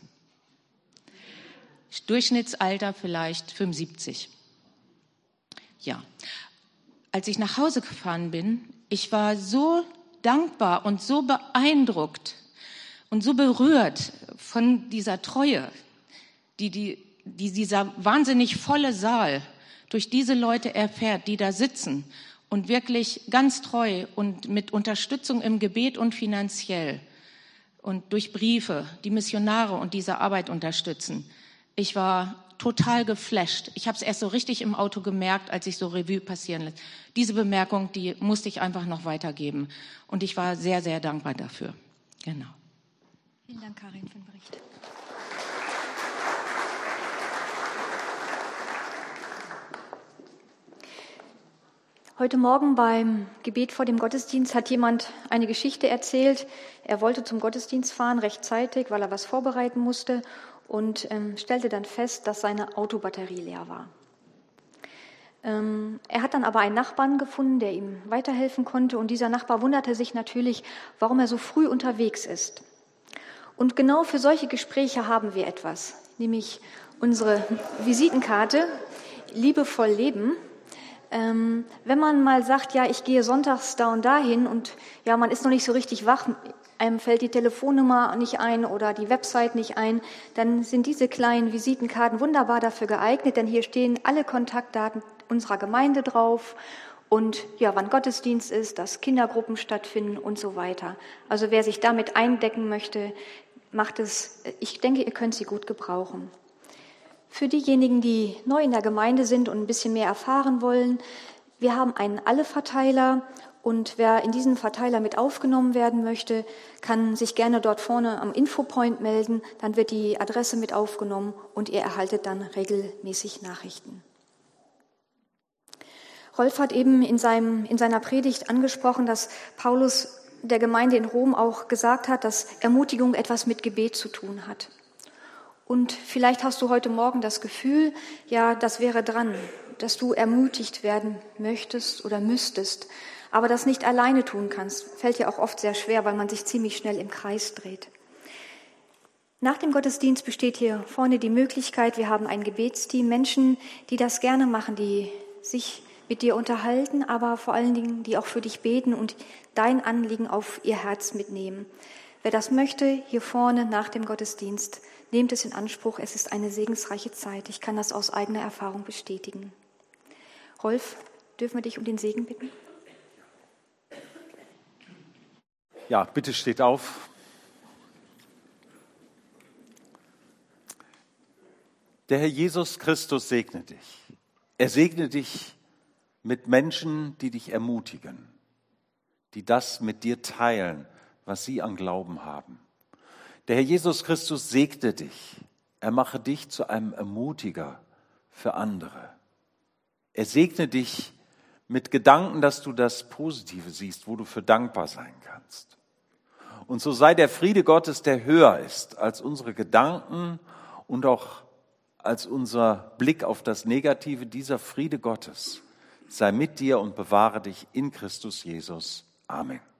Durchschnittsalter vielleicht fünfundsiebzig. Ja. Als ich nach Hause gefahren bin, ich war so dankbar und so beeindruckt und so berührt von dieser Treue, die, die, die dieser wahnsinnig volle Saal durch diese Leute erfährt, die da sitzen und wirklich ganz treu und mit Unterstützung im Gebet und finanziell und durch Briefe die Missionare und diese Arbeit unterstützen. Ich war total geflasht. Ich habe es erst so richtig im Auto gemerkt, als ich so Revue passieren lässt. Diese Bemerkung, die musste ich einfach noch weitergeben. Und ich war sehr, sehr dankbar dafür. Genau. Vielen Dank, Karin, für den Bericht. Heute Morgen beim Gebet vor dem Gottesdienst hat jemand eine Geschichte erzählt. Er wollte zum Gottesdienst fahren, rechtzeitig, weil er was vorbereiten musste und ähm, stellte dann fest, dass seine Autobatterie leer war. Ähm, er hat dann aber einen Nachbarn gefunden, der ihm weiterhelfen konnte und dieser Nachbar wunderte sich natürlich, warum er so früh unterwegs ist. Und genau für solche Gespräche haben wir etwas, nämlich unsere Visitenkarte Liebevoll leben. Ähm, wenn man mal sagt, ja, ich gehe sonntags da und dahin und ja, man ist noch nicht so richtig wach, einem fällt die Telefonnummer nicht ein oder die Website nicht ein, dann sind diese kleinen Visitenkarten wunderbar dafür geeignet, denn hier stehen alle Kontaktdaten unserer Gemeinde drauf und ja, wann Gottesdienst ist, dass Kindergruppen stattfinden und so weiter. Also wer sich damit eindecken möchte, macht es, ich denke, ihr könnt sie gut gebrauchen. Für diejenigen, die neu in der Gemeinde sind und ein bisschen mehr erfahren wollen, wir haben einen Alle-Verteiler und wer in diesen Verteiler mit aufgenommen werden möchte, kann sich gerne dort vorne am Infopoint melden, dann wird die Adresse mit aufgenommen und ihr erhaltet dann regelmäßig Nachrichten. Rolf hat eben in, seinem, in seiner Predigt angesprochen, dass Paulus der Gemeinde in Rom auch gesagt hat, dass Ermutigung etwas mit Gebet zu tun hat. Und vielleicht hast du heute Morgen das Gefühl, ja, das wäre dran, dass du ermutigt werden möchtest oder müsstest, aber das nicht alleine tun kannst. Fällt ja auch oft sehr schwer, weil man sich ziemlich schnell im Kreis dreht. Nach dem Gottesdienst besteht hier vorne die Möglichkeit, wir haben ein Gebetsteam, Menschen, die das gerne machen, die sich mit dir unterhalten, aber vor allen Dingen, die auch für dich beten und dein Anliegen auf ihr Herz mitnehmen. Wer das möchte, hier vorne nach dem Gottesdienst, nehmt es in Anspruch. Es ist eine segensreiche Zeit. Ich kann das aus eigener Erfahrung bestätigen. Rolf, dürfen wir dich um den Segen bitten? Ja, bitte steht auf. Der Herr Jesus Christus segne dich. Er segne dich mit Menschen, die dich ermutigen, die das mit dir teilen, was sie an Glauben haben. Der Herr Jesus Christus segne dich. Er mache dich zu einem Ermutiger für andere. Er segne dich mit Gedanken, dass du das Positive siehst, wo du für dankbar sein kannst. Und so sei der Friede Gottes, der höher ist als unsere Gedanken und auch als unser Blick auf das Negative, dieser Friede Gottes sei mit dir und bewahre dich in Christus Jesus. Amen.